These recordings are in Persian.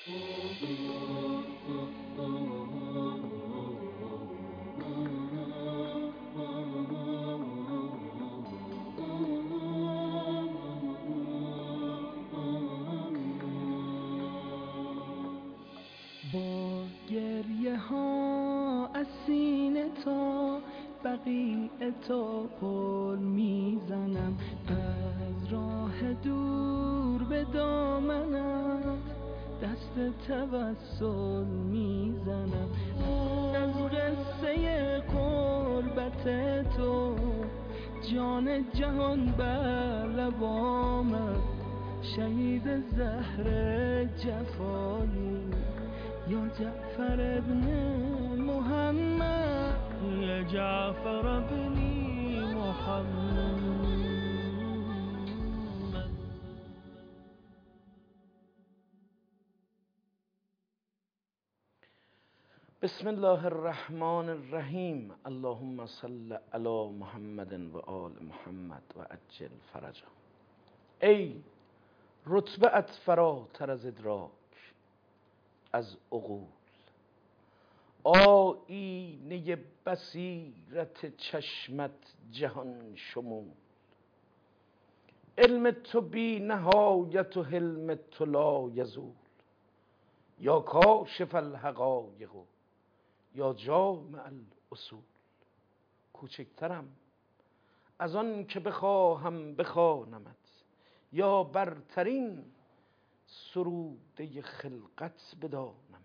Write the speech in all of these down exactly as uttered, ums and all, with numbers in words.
با گریه ها از سینه تا بقیع تو پل میزنم، از راه دور به دامنت دست توسل میزنم. از قصه قربت تو جان جهان بر لبامت، شهید زهر جفایی یا جعفر ابن محمد، یا جعفر ابن محمد. بسم الله الرحمن الرحیم. اللهم صل علی محمد و آل محمد و عجل فرجا. ای رتبه‌ات فراتر از ادراک، از عقول، آیینه بصیرت چشمت جهان شمول. علم تو بی نهایت و حلم تو لا یزول، یا کاشف الحقایق یا جامع الاصول. کوچکترم از آن که بخواهم بخوانمت، یا برترین سروده خلقت بدانمت.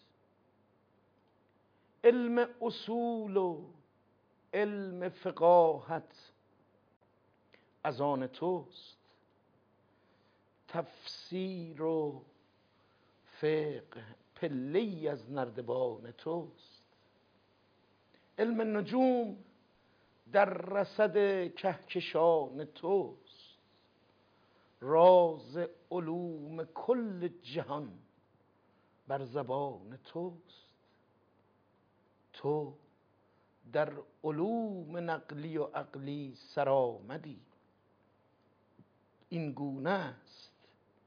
علم اصول و علم فقاهت از آن توست، تفسیر و فقه پله‌ای از نردبان توست. علم نجوم در رصد کهکشان توست، راز علوم کل جهان بر زبان توست. تو در علوم نقلی و عقلی سرآمدی، این گونه است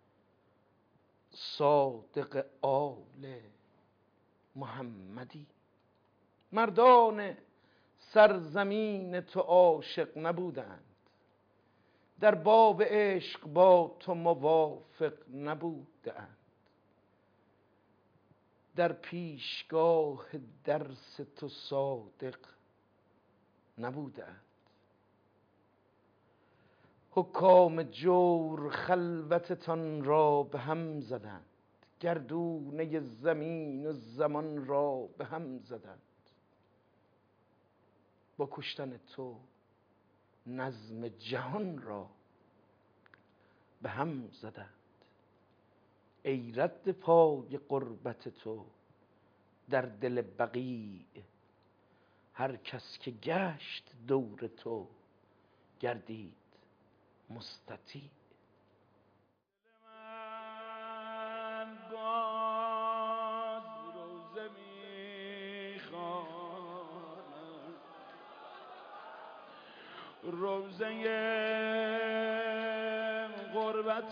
صادق آل محمدی. مردان سرزمین تو عاشق نبودند، در باب عشق با تو موافق نبودند. در پیشگاه درس تو صادق نبودند. حکام جور خلوتتان را به هم زدند، گردونه زمین و زمان را به هم زدند. با کشتن تو نظم جهان را به هم زدند. ای رد پای قربت تو در دل بقیع، هر کس که گشت دور تو گردید مستطیع. من باز روزه میخوانم، روزه غربت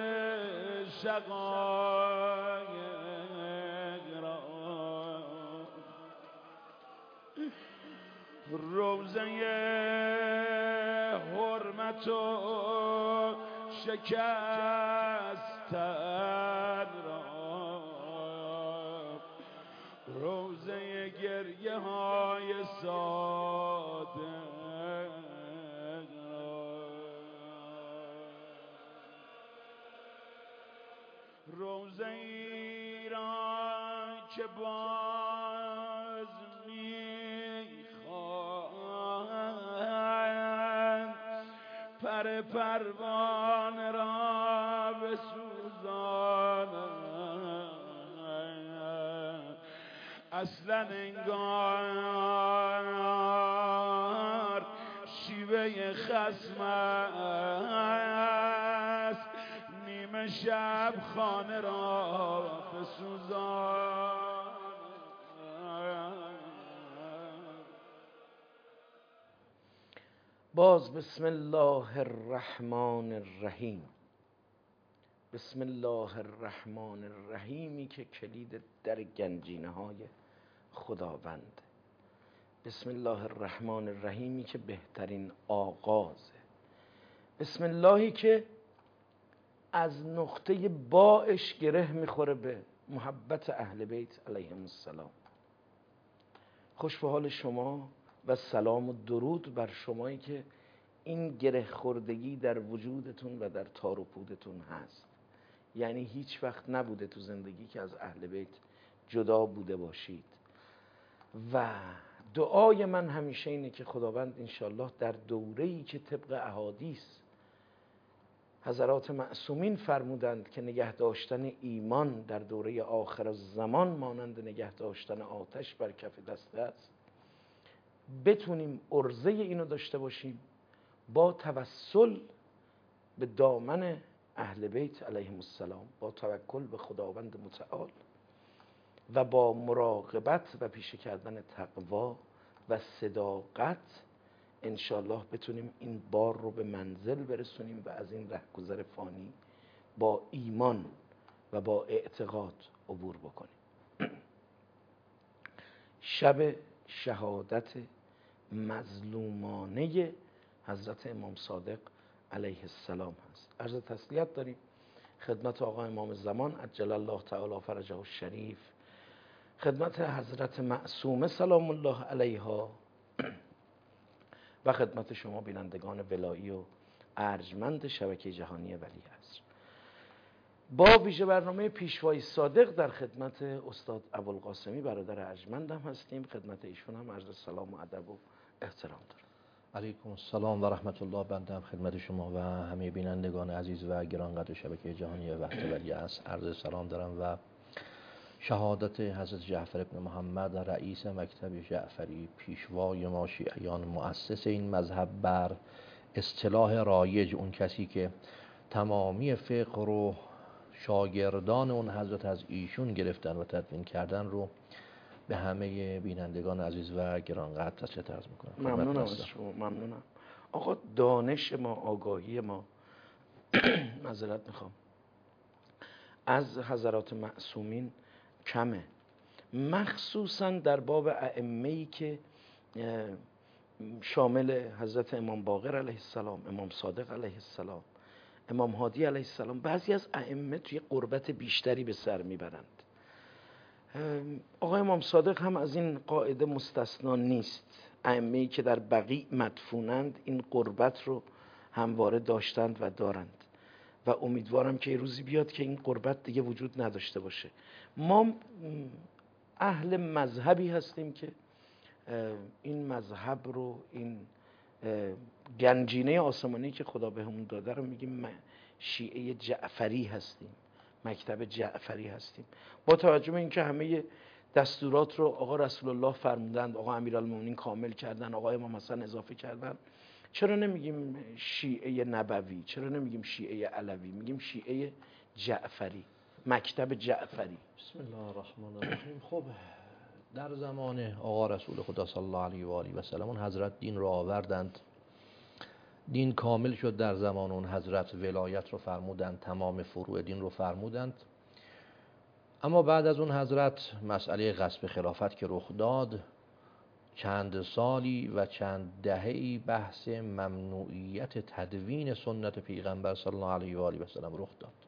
شقایق را، روزه حرمت و شکستن را، روزه گریه های صادق را، روزه ای را که باز میخواهند پر پروانه را بسوزانند. اصلا انگار شیوه خصم است، نیمه شب خانه را بسوزان. باز بسم الله الرحمن الرحیم. بسم الله الرحمن الرحیمی که کلید در گنجینه های خداوند. بسم الله الرحمن الرحیمی که بهترین آغازه. بسم اللهی که از نقطه باش گره میخوره به محبت اهل بیت علیهم السلام. خوش به حال شما و سلام و درود بر شمایی که این گره خوردگی در وجودتون و در تار و پودتون هست. یعنی هیچ وقت نبوده تو زندگی که از اهل بیت جدا بوده باشید. و دعای من همیشه اینه که خداوند انشالله در دوره‌ای که طبق احادیث حضرات معصومین فرمودند که نگه داشتن ایمان در دوره آخر الزمان مانند نگه داشتن آتش بر کف دسته است، بتونیم عرضه اینو داشته باشیم با توسل به دامن اهل بیت علیهم السلام، با توکل به خداوند متعال و با مراقبت و پیشه کردن تقوا و صداقت انشالله بتونیم این بار رو به منزل برسونیم و از این رهگذر فانی با ایمان و با اعتقاد عبور بکنیم. شب شهادت مظلومانه حضرت امام صادق علیه السلام هست. عرض تسلیت داریم خدمت آقا امام زمان عجل الله تعالی فرجه الشریف، خدمت حضرت معصومه سلام الله علیها و خدمت شما بینندگان ولایی و ارجمند شبکه جهانی ولی عصر. با ویژه برنامه پیشوای صادق در خدمت استاد ابوالقاسمی برادر ارجمندم هستیم. خدمت ایشون هم عرض سلام و ادب و احترام دارم. علیکم السلام و رحمت الله. بنده هم خدمت شما و همه بینندگان عزیز و گرانقدر شبکه جهانی وقت ولی عصر عرض سلام دارم و شهادت حضرت جعفر ابن محمد رئیس مکتب جعفری، پیشوای ما شیعیان، مؤسس این مذهب، بر اصطلاح رایج اون کسی که تمامی فقه رو شاگردان اون حضرت از ایشون گرفتن و تدوین کردن، رو به همه بینندگان عزیز و گرانقدر تسلیت عرض میکنم. ممنونم از شما. ممنونم آقا. دانش ما، آگاهی ما معذرت میخوام از حضرات معصومین کمه، مخصوصا در باب ائمه‌ای که شامل حضرت امام باقر علیه السلام، امام صادق علیه السلام، امام هادی علیه السلام. بعضی از ائمه توی قربت بیشتری به سر میبرند. آقای امام صادق هم از این قاعده مستثنا نیست. ائمه‌ای که در بقیع مدفونند این قربت رو همواره داشتند و دارند و امیدوارم که روزی بیاد که این قربت دیگه وجود نداشته باشه. ما اهل مذهبی هستیم که این مذهب رو، این گنجینه آسمانی که خدا بهمون داده رو میگیم شیعه جعفری هستیم، مکتب جعفری هستیم. با توجه به اینکه همه دستورات رو آقا رسول الله فرمودند، آقا امیرالمومنین کامل کردن، آقا امام حسن اضافه کردن، چرا نمیگیم شیعه نبوی؟ چرا نمیگیم شیعه علوی؟ میگیم شیعه جعفری، مکتب جعفری. بسم الله الرحمن الرحیم. خب در زمان آقا رسول خدا صلی الله علیه و آله و سلم اون حضرت دین رو آوردند، دین کامل شد در زمان اون حضرت، ولایت رو فرمودند، تمام فروع دین رو فرمودند. اما بعد از اون حضرت مسئله غصب خلافت که رخ داد، چند سالی و چند دهه‌ای بحث ممنوعیت تدوین سنت پیغمبر صلی الله علیه و آله و سلم رخ داد.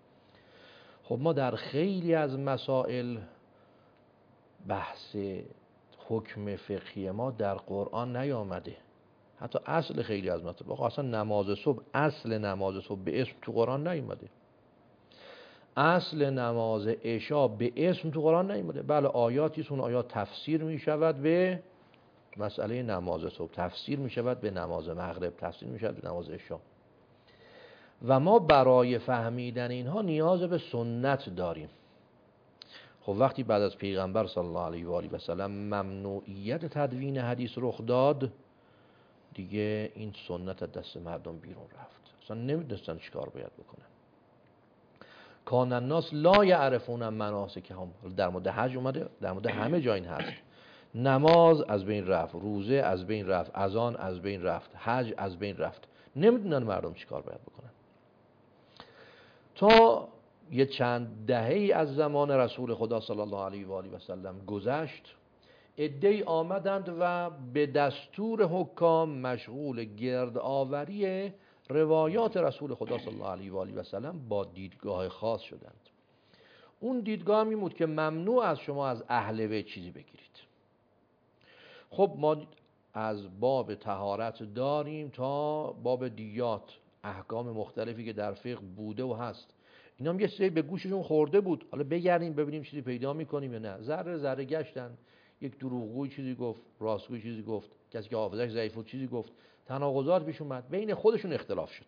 خب ما در خیلی از مسائل بحث حکم فقهی ما در قرآن نیامده. حتی اصل خیلی از مطلب، آقا اصلا نماز صبح، اصل نماز صبح به اسم تو قرآن نیامده. اصل نماز عشا به اسم تو قرآن نیامده. بله آیاتی اون آیات تفسیر می شود به مسئله نماز صبح، تفسیر می شود به نماز مغرب، تفسیر می شود به نماز عشا. و ما برای فهمیدن اینها نیاز به سنت داریم. خب وقتی بعد از پیغمبر صلی الله علیه و آله و سلم ممنوعیت تدوین حدیث رخ داد، دیگه این سنت از دست مردم بیرون رفت. اصلا نمیدونستن چیکار باید بکنن. کان الناس لا یعرفون مناسکهم. در مورد حج اومده، در مورد همه جا این هست. نماز از بین رفت، روزه از بین رفت، اذان از بین رفت، حج از بین رفت. نمیدونن مردم چیکار باید بکنن. تا یه چند دهه‌ای از زمان رسول خدا صلی الله علیه و آله و سلم گذشت، عده‌ای آمدند و به دستور حکام مشغول گردآوری روایات رسول خدا صلی الله علیه و آله و سلم با دیدگاه خاص شدند. اون دیدگاه می بود که ممنوع از شما از اهل بیت چیزی بگیرید. خب ما از باب طهارت داریم تا باب دیات، احکام مختلفی که در فقه بوده و هست، اینا هم یه سری به گوششون خورده بود. حالا بگردیم ببینیم چیزی پیدا میکنیم یا نه. ذره ذره گشتن، یک دروغگوی چیزی گفت، راستگوی چیزی گفت، کسی که حافظش ضعیف بود چیزی گفت، تناقضات پیش اومد، بین خودشون اختلاف شد.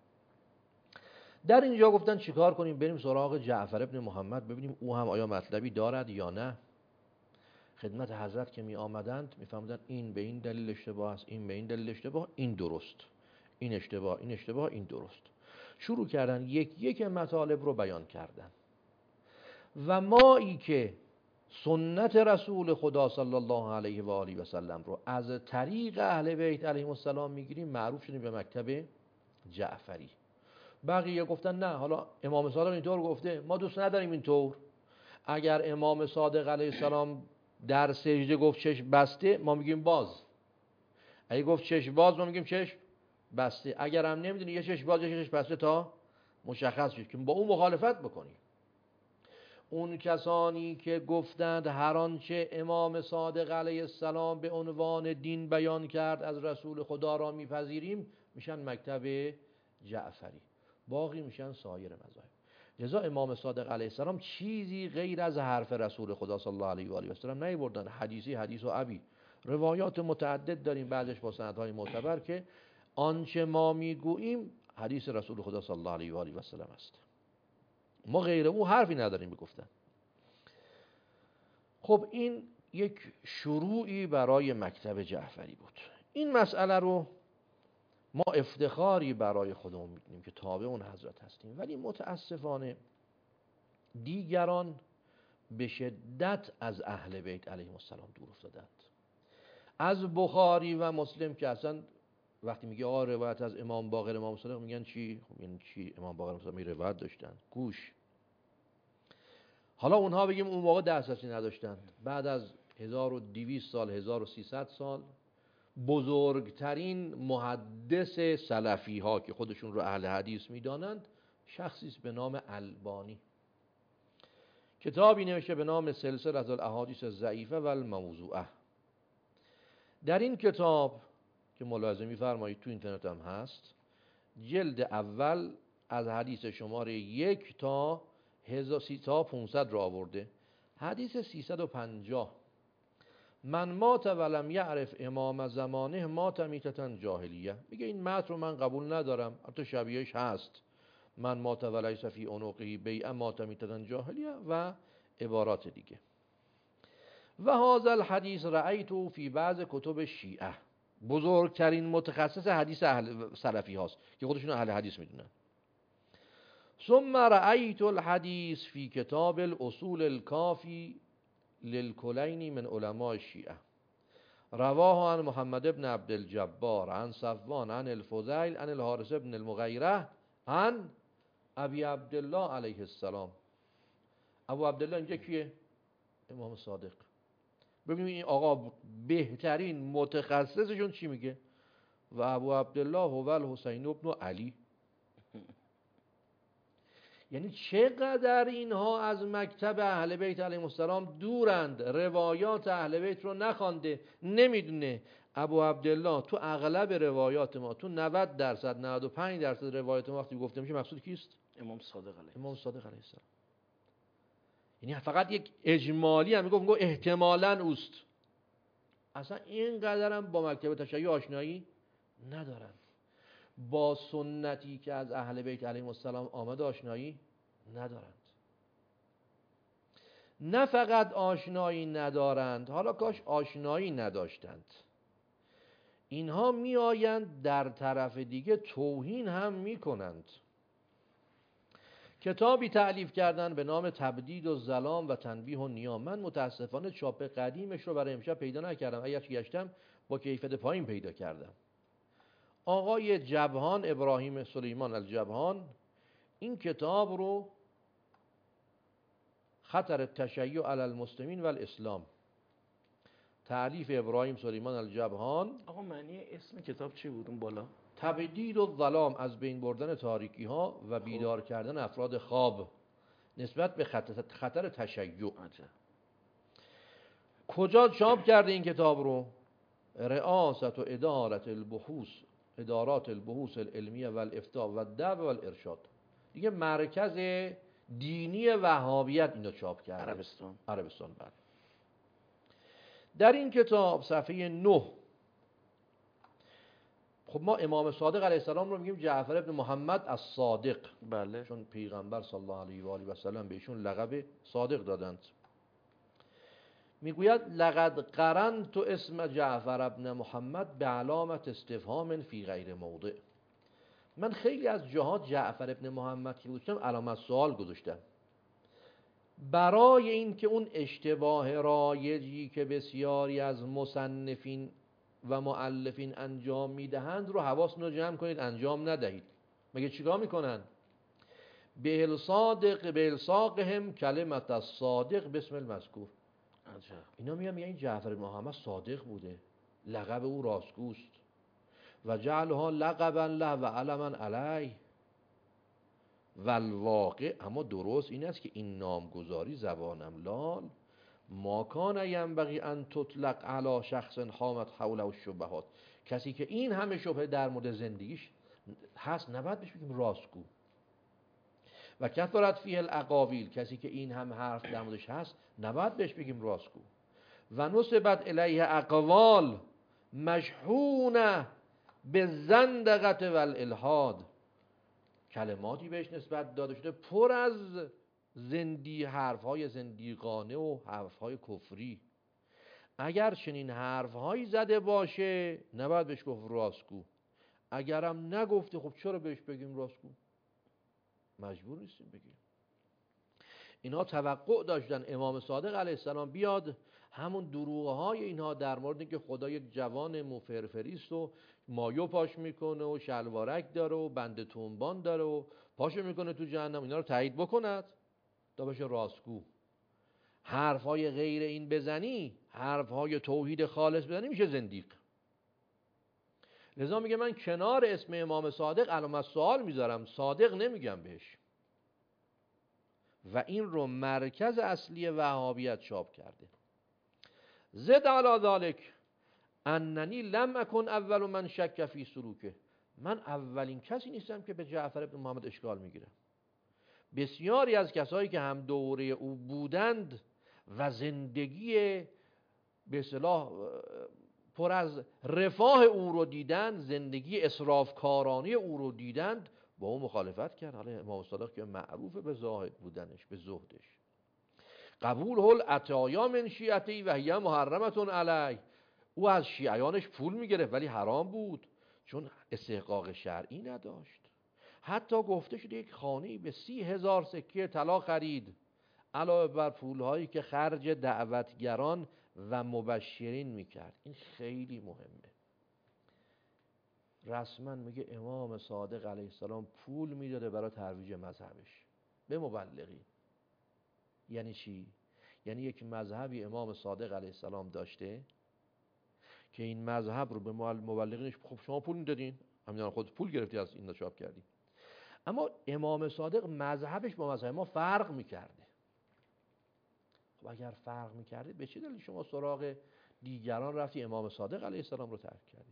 در اینجا گفتن چیکار کنیم؟ بریم سراغ جعفر ابن محمد ببینیم او هم آیا مطلبی دارد یا نه. خدمت حضرت که می آمدند می فهمدن این به این دلیل اشتباه است، این به این دلیل اشتباه، این درست، این اشتباه، این اشتباه، این درست. شروع کردن یک یک مطالب رو بیان کردن. و مایی که سنت رسول خدا صلی الله علیه و آله و سلم رو از طریق اهل بیت علیهم السلام میگیریم، معروف شدیم به مکتب جعفری. بقیه گفتن نه، حالا امام صادق اینطور گفته، ما دوست نداریم اینطور. اگر امام صادق علیه السلام در سجده گفت چشم بسته، ما میگیم باز. اگه گفت چشم باز، ما میگیم چشم بسته. اگر هم نمیدونی یه چشم باز یه چشم بسته تا مشخص شد که با اون مخالفت بکنیم. اون کسانی که گفتند هر آنچه امام صادق علیه السلام به عنوان دین بیان کرد از رسول خدا را میپذیریم، میشن مکتب جعفری. باقی میشن سایر مذاهب. لذا امام صادق علیه السلام چیزی غیر از حرف رسول خدا صلی الله علیه و آله و سلم نیاوردن. حدیثی حدیث و ابی، روایات متعدد داریم، بعضش با سندهای معتبر، که آنچه ما میگوییم حدیث رسول خدا صلی الله علیه و آله و سلم است. ما غیر او حرفی نداریم بگفتن. خب این یک شروعی برای مکتب جعفری بود. این مسئله رو ما افتخاری برای خودمون میدونیم که تابع اون حضرت هستیم، ولی متاسفانه دیگران به شدت از اهل بیت علیهم السلام دور افتادند. از بخاری و مسلم که اصلا وقتی میگه آقا روایت از امام باقر امام صادق، میگن چی؟ خب یعنی چی؟ امام باقر امام صادق می روایت داشتن، گوش. حالا اونها بگیم اون موقع دسترسی نداشتند. بعد از هزار و دویست سال، هزار و سیصد سال، بزرگترین محدث سلفی ها که خودشون رو اهل حدیث میدانند، شخصی است به نام البانی. کتابی نوشته به نام سلسله الاحادیث الضعیفه و الموضوعه. در این کتاب که ملاحظه می‌فرمایید تو اینترنت هم هست، جلد اول از حدیث شماره یک تا تا پانصد را آورده. حدیث سیصد و پنجاه: من مات ولم یعرف امام زمانه مات میتة جاهلیه. میگه این متن رو من قبول ندارم، حتی شبیهش هست، من مات ولیس فی عنقه بیعه مات میتة جاهلیه و عبارات دیگه. و هذا الحدیث رأیته فی بعض کتب شیعه. بزرگترین متخصص حدیث اهل سلفی هاست که خودشون اهل حدیث میدونن. ثم رأیت الحدیث فی کتاب الاصول الکافی للکلینی من علماء شیعه، رواه عن محمد ابن عبد الجبار عن صفوان عن الفضیل عن الحارث ابن المغیره عن ابی عبدالله علیه السلام. ابو عبدالله اینجا کیه؟ امام صادق. ببینید این آقا بهترین متخصصشون چی میگه؟ و ابو عبدالله هو الحسین ابن علی. یعنی چقدر اینها از مکتب اهل بیت علیهم السلام دورند، روایات اهل بیت رو نخوانده، نمیدونه. ابو عبدالله تو اغلب روایات ما، تو نود درصد نود و پنج درصد روایات ما وقتی گفته میشه مقصود کیست؟ امام صادق علیه امام صادق علیه السلام. یعنی فقط یک اجمالی هم میگفت احتمالاً اوست. اصلا اینقدر هم با مکتب تشیع آشنایی ندارن، با سنتی که از اهل بیت علیهم السلام آمده آشنایی ندارند. نه فقط آشنایی ندارند، حالا کاش آشنایی نداشتند، اینها می آیند در طرف دیگه توهین هم می کنند. کتابی تألیف کردن به نام تبدید و ظلام و تنبیه و نیام. من متاسفانه چاپ قدیمش رو برای امشب پیدا نکردم، اگر گشتم با کیفیت پایین پیدا کردم. آقای جبهان، ابراهیم سلیمان الجبهان، این کتاب رو خطر التشیع علی المسلمین و الاسلام، تألیف ابراهیم سلیمان الجبهان. آقا معنی اسم کتاب چی بود اون بالا؟ تبدید الظلام، از بین بردن تاریکی ها و بیدار کردن افراد خواب نسبت به خطر, خطر تشیع. عجب. کجا چاپ کرده این کتاب رو؟ رئاست و ادارت البحوث، ادارات البحوث العلمیه و الافتاء و الدعوه و الارشاد. دیگه مرکز دینی وهابیت اینو چاپ کرده. عربستان. عربستان بله. در این کتاب صفحه نه، خب ما امام صادق علیه السلام رو میگیم جعفر ابن محمد الصادق، بله. چون پیغمبر صلی الله علیه و آله و سلم بهشون لقب صادق دادند. میگوید لقد قرنت اسم جعفر ابن محمد به علامت استفهام فی غیر موضع. من خیلی از جاها جعفر ابن محمد که گذاشتم علامت سوال گذاشتم، برای این که اون اشتباه رایجی که بسیاری از مصنفین و مؤلفین انجام میدهند رو حواستون رو جمع کنید انجام ندهید. مگه چیکار میکنن؟ به الصادق به الساقهم کلمت الصادق بسم المذکور. عجب. اینا میگن این جعفر بن محمد صادق بوده، لقب او راستگوست و جعلها لقبا له و علما علیه. و الواقع، اما درست این است که این نامگذاری زبانم لال ما کان ینبغی ان تطلق علی شخص حامت حوله الشبهات. کسی که این همه شبهه در مورد زندگیش هست نباید بهش بگیم راستگو. و کثرت فیه الاقاویل، کسی که این هم حرف در موردش هست نباید بهش بگیم راستگو. و نسبت الیه اقوال مشحونه به زندقت و الالحاد، کلماتی بهش نسبت داده شده پر از زندی حرفهای زندیقانه و حرفهای کفری. اگر چنین حرفهایی زده باشه نباید بهش گفت راستگو. اگرم نگفته خب چرا بهش بگیم راستگو؟ مجبور نیستیم بگیم. اینا توقع داشتن امام صادق علیه السلام بیاد همون دروغهای اینها در مورد اینکه خدا یک جوان مفرفریست و مایو پاش میکنه و شلوارک داره و بند تنبان داره و پاشو میکنه تو جهنم، اینا رو تایید بکند تا بشه راستگو. حرفهای غیر این بزنی، حرفهای توحید خالص بزنی، میشه زندیق. لذا میگه من کنار اسم امام صادق علامت سوال میذارم، صادق نمیگم بهش. و این رو مرکز اصلی وهابیت چاپ کرده. زد علی ذالک اننی لم اکن اول من شک فی سلوکه. من اولین کسی نیستم که به جعفر ابن محمد اشکال میگیرم. بسیاری از کسایی که هم دوره او بودند و زندگی به اصطلاح پر از رفاه او رو دیدند، زندگی اسرافکارانه او رو دیدند، با او مخالفت کرد. حالا امام صادق که معروف به زاهد بودنش، به زهدش. قبول هل عطایا من شیعتی و هی محرمتون علی. او از شیعیانش پول میگرفت ولی حرام بود چون استحقاق شرعی نداشت. حتی گفته شده یک خانه‌ای به سی هزار سکه طلا خرید علاوه بر پولهایی که خرج دعوتگران و مبشرین میکرد. این خیلی مهمه. رسما میگه امام صادق علیه السلام پول میداده برای ترویج مذهبش به مبلغین. یعنی چی؟ یعنی یک مذهبی امام صادق علیه السلام داشته که این مذهب رو به مبلغینش خب شما پول میدادین، همین خود پول گرفتی از این چاپ کردی. اما امام صادق مذهبش با مذهب ما فرق میکرده. خب اگر فرق میکرده به چه دلیل شما سراغ دیگران رفتی امام صادق علیه السلام رو ترک کردی؟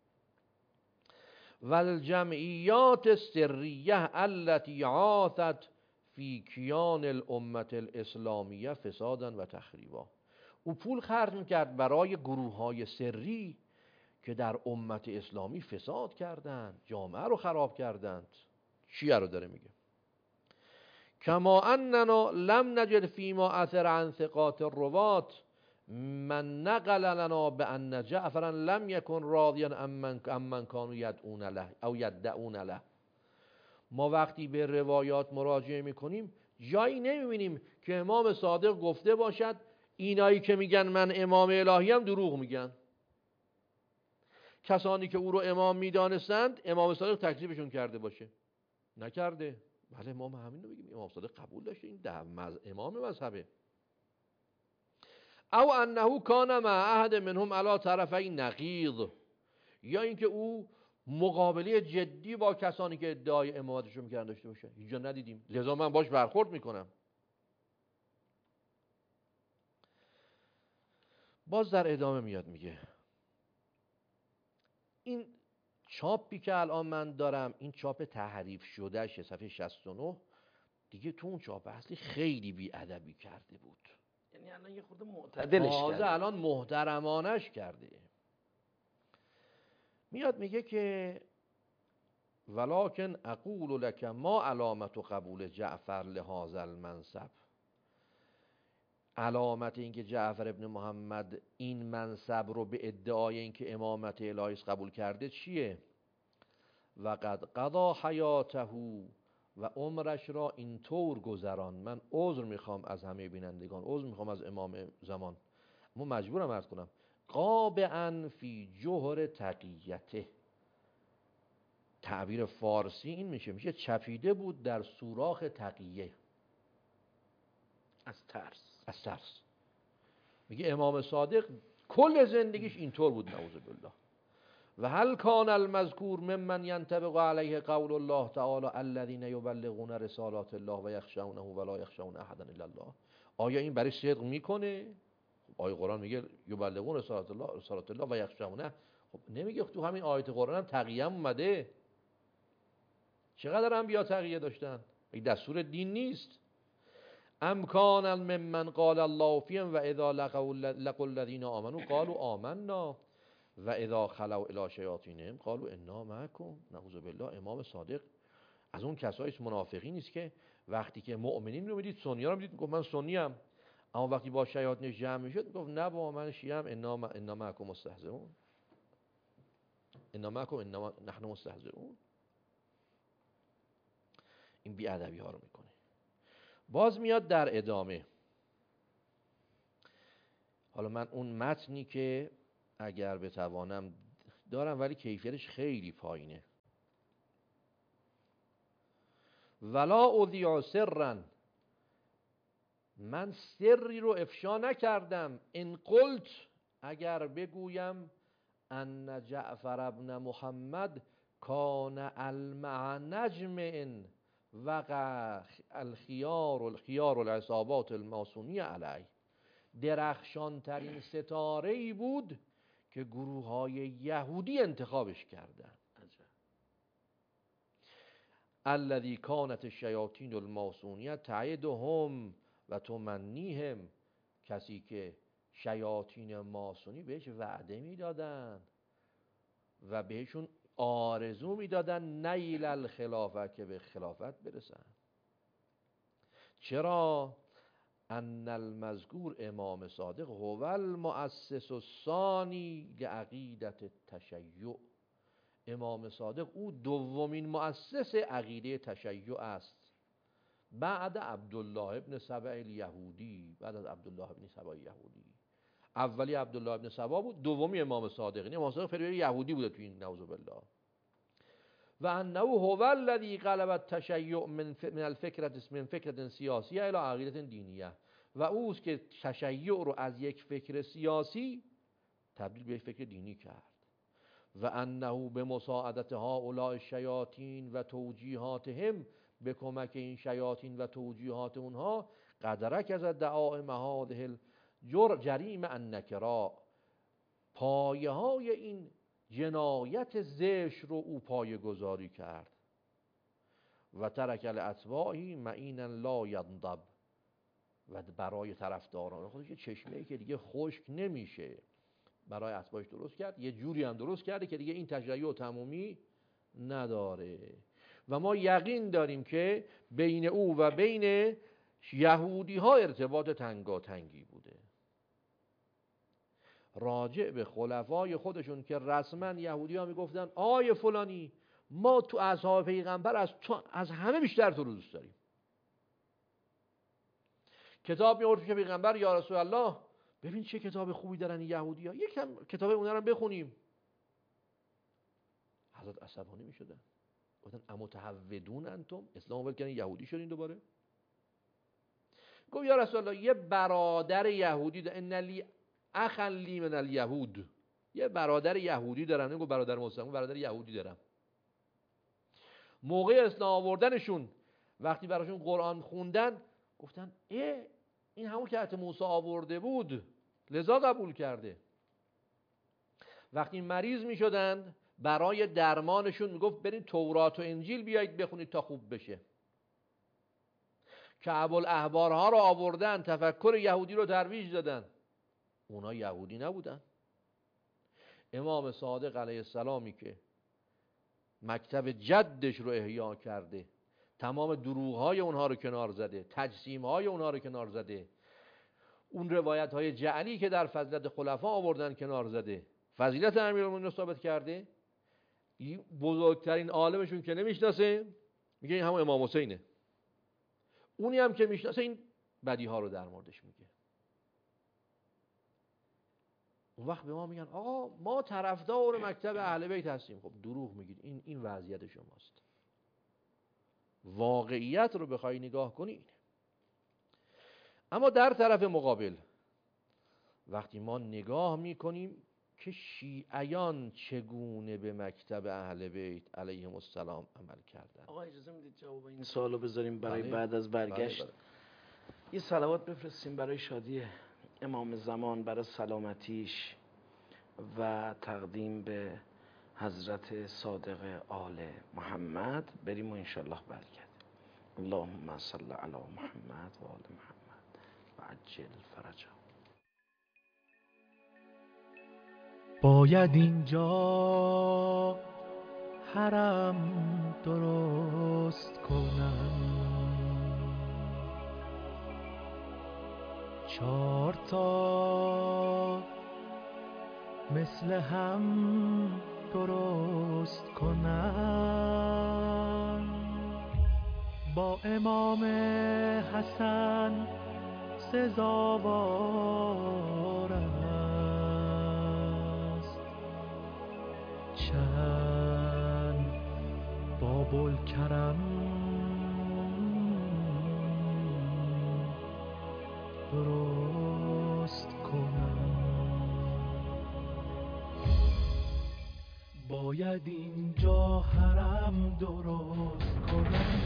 والجمعیات السریه التي عاثت فی کیان الامه الاسلامیه فسادا و تخریبا. او پول خرج میکرد برای گروه های سری که در امت اسلامی فساد کردند، جامعه رو خراب کردند. شیعه رو داره میگه. کما اننا لم نجد فیما اثر عن ثقات الروات من نقل لنا بان جعفرا لم یکن راضیا امن امن کانوا یدعون له او یدعون له. ما وقتی به روایات مراجعه میکنیم جایی نمیبینیم که امام صادق گفته باشد اینایی که میگن من امام الهی هم دروغ میگن. کسانی که او رو امام میدانستند امام صادق تکذیبشون کرده باشه. نکرده. بله ما همین رو بگیم امام صادق قبول داشته این ده مز... امام مذهبه. او انه کان مع احد منهم علی طرفی نقیض، یا اینکه او مقابله جدی با کسانی که ادعای امامتشو میکردن داشته باشه. اینجا ندیدیم، لذا من باش برخورد میکنم. باز در ادامه میاد میگه این چاپی که الان من دارم، این چاپ تحریف شدهشه، صفحه شصت و نه، دیگه تو اون چاپ اصلی خیلی بی‌ادبی کرده بود. یعنی الان یه خورده معتدلش کرده، الان محترمانش کرده. میاد میگه که ولکن اقول لك ما علامت قبول جعفر لهذا المنصب، علامت اینکه جعفر ابن محمد این منصب رو به ادعای اینکه امامت الهی قبول کرده چیه؟ و قد قضا حیاته و عمرش را اینطور گذران. من عذر میخوام از همه بینندگان، عذر میخوام از امام زمان، اما مجبورم عرض کنم قابعا فی جوهر تقیته. تعبیر فارسی این میشه، میشه چپیده بود در سوراخ تقیه، از ترس. از ترس. میگه امام صادق کل زندگیش اینطور بود نعوذ بالله. و هل کان المذکور ممن ینطبق علیه قول الله تعالی الذین یبلغون رسالات الله و یخشونه ولا یخشون احدا الا الله، آیا این برای صدق میکنه؟ خب آیه قرآن میگه یبلغون رسالات الله رسالات الله و یخشونه، خب نمیگه تو همین آیه قرآن هم تقیه اومده؟ چقدر انبیا تقیه داشتن؟ این دستور دین نیست؟ ام کان ممن قال الله فیهم و اذا لقوا الذین آمنوا قالوا آمنا و اذا خلوا الی شیاطینهم قالوا انا معکم. نعوذ بالله. امام صادق از اون کسایی است، منافقی نیست که وقتی که مؤمنین رو میدید، سنی ها رو میدید، گفت من سنی ام، اما وقتی با شیاطینش جمع میشد گفت نه با من شیعه ام، انا انا معکم مستهزئون، انا معکم انا نحن مستهزئون. این بی ادبی ها رو میکنه. باز میاد در ادامه، حالا من اون متنی که اگر بتوانم دارم ولی کیفیتش خیلی پایینه. ولا اذیع سرا، من سری رو افشا نکردم، ان قلت، اگر بگویم ان جعفر ابن محمد کان المع نجم وقع الخيار الخيار العصابات الماسونیه علیه، درخشان ترین ستاره‌ای بود که گروه های یهودی انتخابش کردن. الذی کانت الشیاطین الماسونیه تعدهم و تمنیهم، کسی که شیاطین ماسونی بهش وعده میدادن و بهشون آرزو میدادن نیل الخلافه، که به خلافت برسن. چرا؟ ان المذکور امام صادق هو المؤسس الثانی لعقیدت التشیع، امام صادق او دومین مؤسس عقیده تشیع است، بعد عبدالله ابن سبع الیهودی، بعد از عبدالله ابن سبع الیهودی. اولی عبدالله ابن سبع بود، دومی امام صادق. این امام صادق فریور یهودی بوده تو این نعوذ بالله. و انه هو الذی قلب التشیع من من الفکرت من فکرت سیاسیه الی عقیدت دینیه، و اوست که تشیع رو از یک فکر سیاسی تبدیل به یک فکر دینی کرد. و انه به مساعدت هؤلاء الشیاطین و توجیهاتهم، به کمک این شیاطین و توجیهات اونها، قدرک از دعائم هذه الجریم النکرا، پایه های این جنایت زشت رو او پایه گذاری کرد. و ترک الاتباعی معینا لا یضب، و برای طرفداران خودش یه چشمه‌ای که دیگه خشک نمیشه برای اتباعش درست کرد، یه جوری هم درست کرده که دیگه این تشیع تمومی نداره. و ما یقین داریم که بین او و بین یهودی ها ارتباط تنگاتنگی بوده. راجع به خلفای خودشون که رسما یهودی ها میگفتن آیه فلانی ما تو اصحاب پیغمبر از تو از همه بیشتر تو رو دوست داریم. کتاب میورد که پیغمبر یا رسول الله ببین چه کتاب خوبی دارن این یهودی ها، یکم کتاب اونها رو بخونیم. حضرت عصبانی میشدن، گفتن امتحودون انتم، اسلام ول کردین یهودی شدین دوباره؟ گفت یا رسول الله یه برادر یهودی دارم، ان لی اخا لی من الیهود، یه برادر یهودی دارم. نگو برادر مسلمان، برادر یهودی دارم. موقع اسلام آوردنشون وقتی براشون قرآن خوندن گفتن اه این همون که حضرت موسی آورده بود لذا قبول کرده. وقتی مریض می شدند برای درمانشون میگفت برید تورات و انجیل بیایید بخونید تا خوب بشه. کعب الاحبارها رو آوردن تفکر یهودی رو ترویج دادن، اونا یهودی نبودن. امام صادق علیه السلامی که مکتب جدش رو احیا کرده، تمام دروغ‌های اونها رو کنار زده، تجسیم‌های اونها رو کنار زده، اون روایت‌های جعلی که در فضیلت خلفا آوردن کنار زده، فضیلت امیرالمومنین رو ثابت کرده. بزرگترین عالمشون که نمیشناسه میگه این همون امام حسینه، اونی هم که میشناسه این بدیها رو در موردش میگه. اون وقت به ما میگن آقا ما طرفدار مکتب اهل بیت هستیم. خب دروغ میگید، این این وضعیت شماست. واقعیت رو بخوای نگاه کنی اینه. اما در طرف مقابل وقتی ما نگاه میکنیم که شیعیان چگونه به مکتب اهل بیت علیهم السلام عمل کردن. آقا اجازه میدید جواب این سوالو بذاریم برای بله. بعد از برگشت. بله بله. یه صلوات بفرستیم برای شادی امام زمان، برای سلامتیش و تقدیم به حضرت صادق آل محمد. بریم و انشالله برگردیم. اللهم صل علی محمد و آل محمد و عجل فرجه. باید اینجا حرم درست کنم، چار تا مثل هم درست کنم، با امام حسن سزاوار است، چند باب الکرم درست کنم. باید اینجا حرم درست کنم،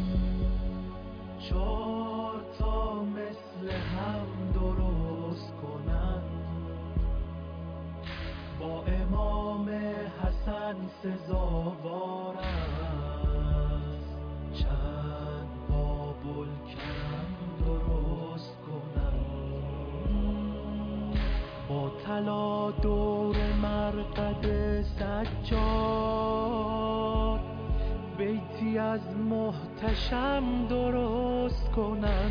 چار تا مثل هم درست کنم، با امام حسن سزاوار است، چند باب الکرم درست کنم، با طلا دور مرقد سجاد بیتی از محتشم درست کنم،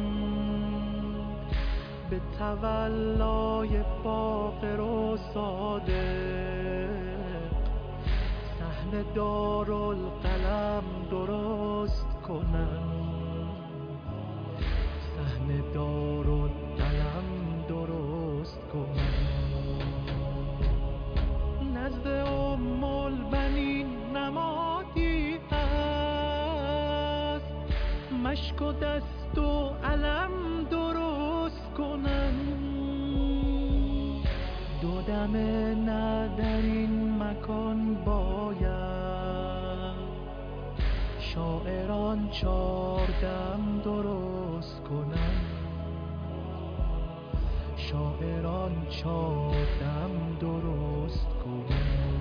به تولای باقر و صادق صحن دارالقلم درست کنم، صحن دارالقلم درست کنم، نزد ام البنین نمادی هست، مشک و دست و علم درست کنم، دو دمه نه در این مکان باید، شاعران چار دم درست کنم، شاعران چار دم درست کنم.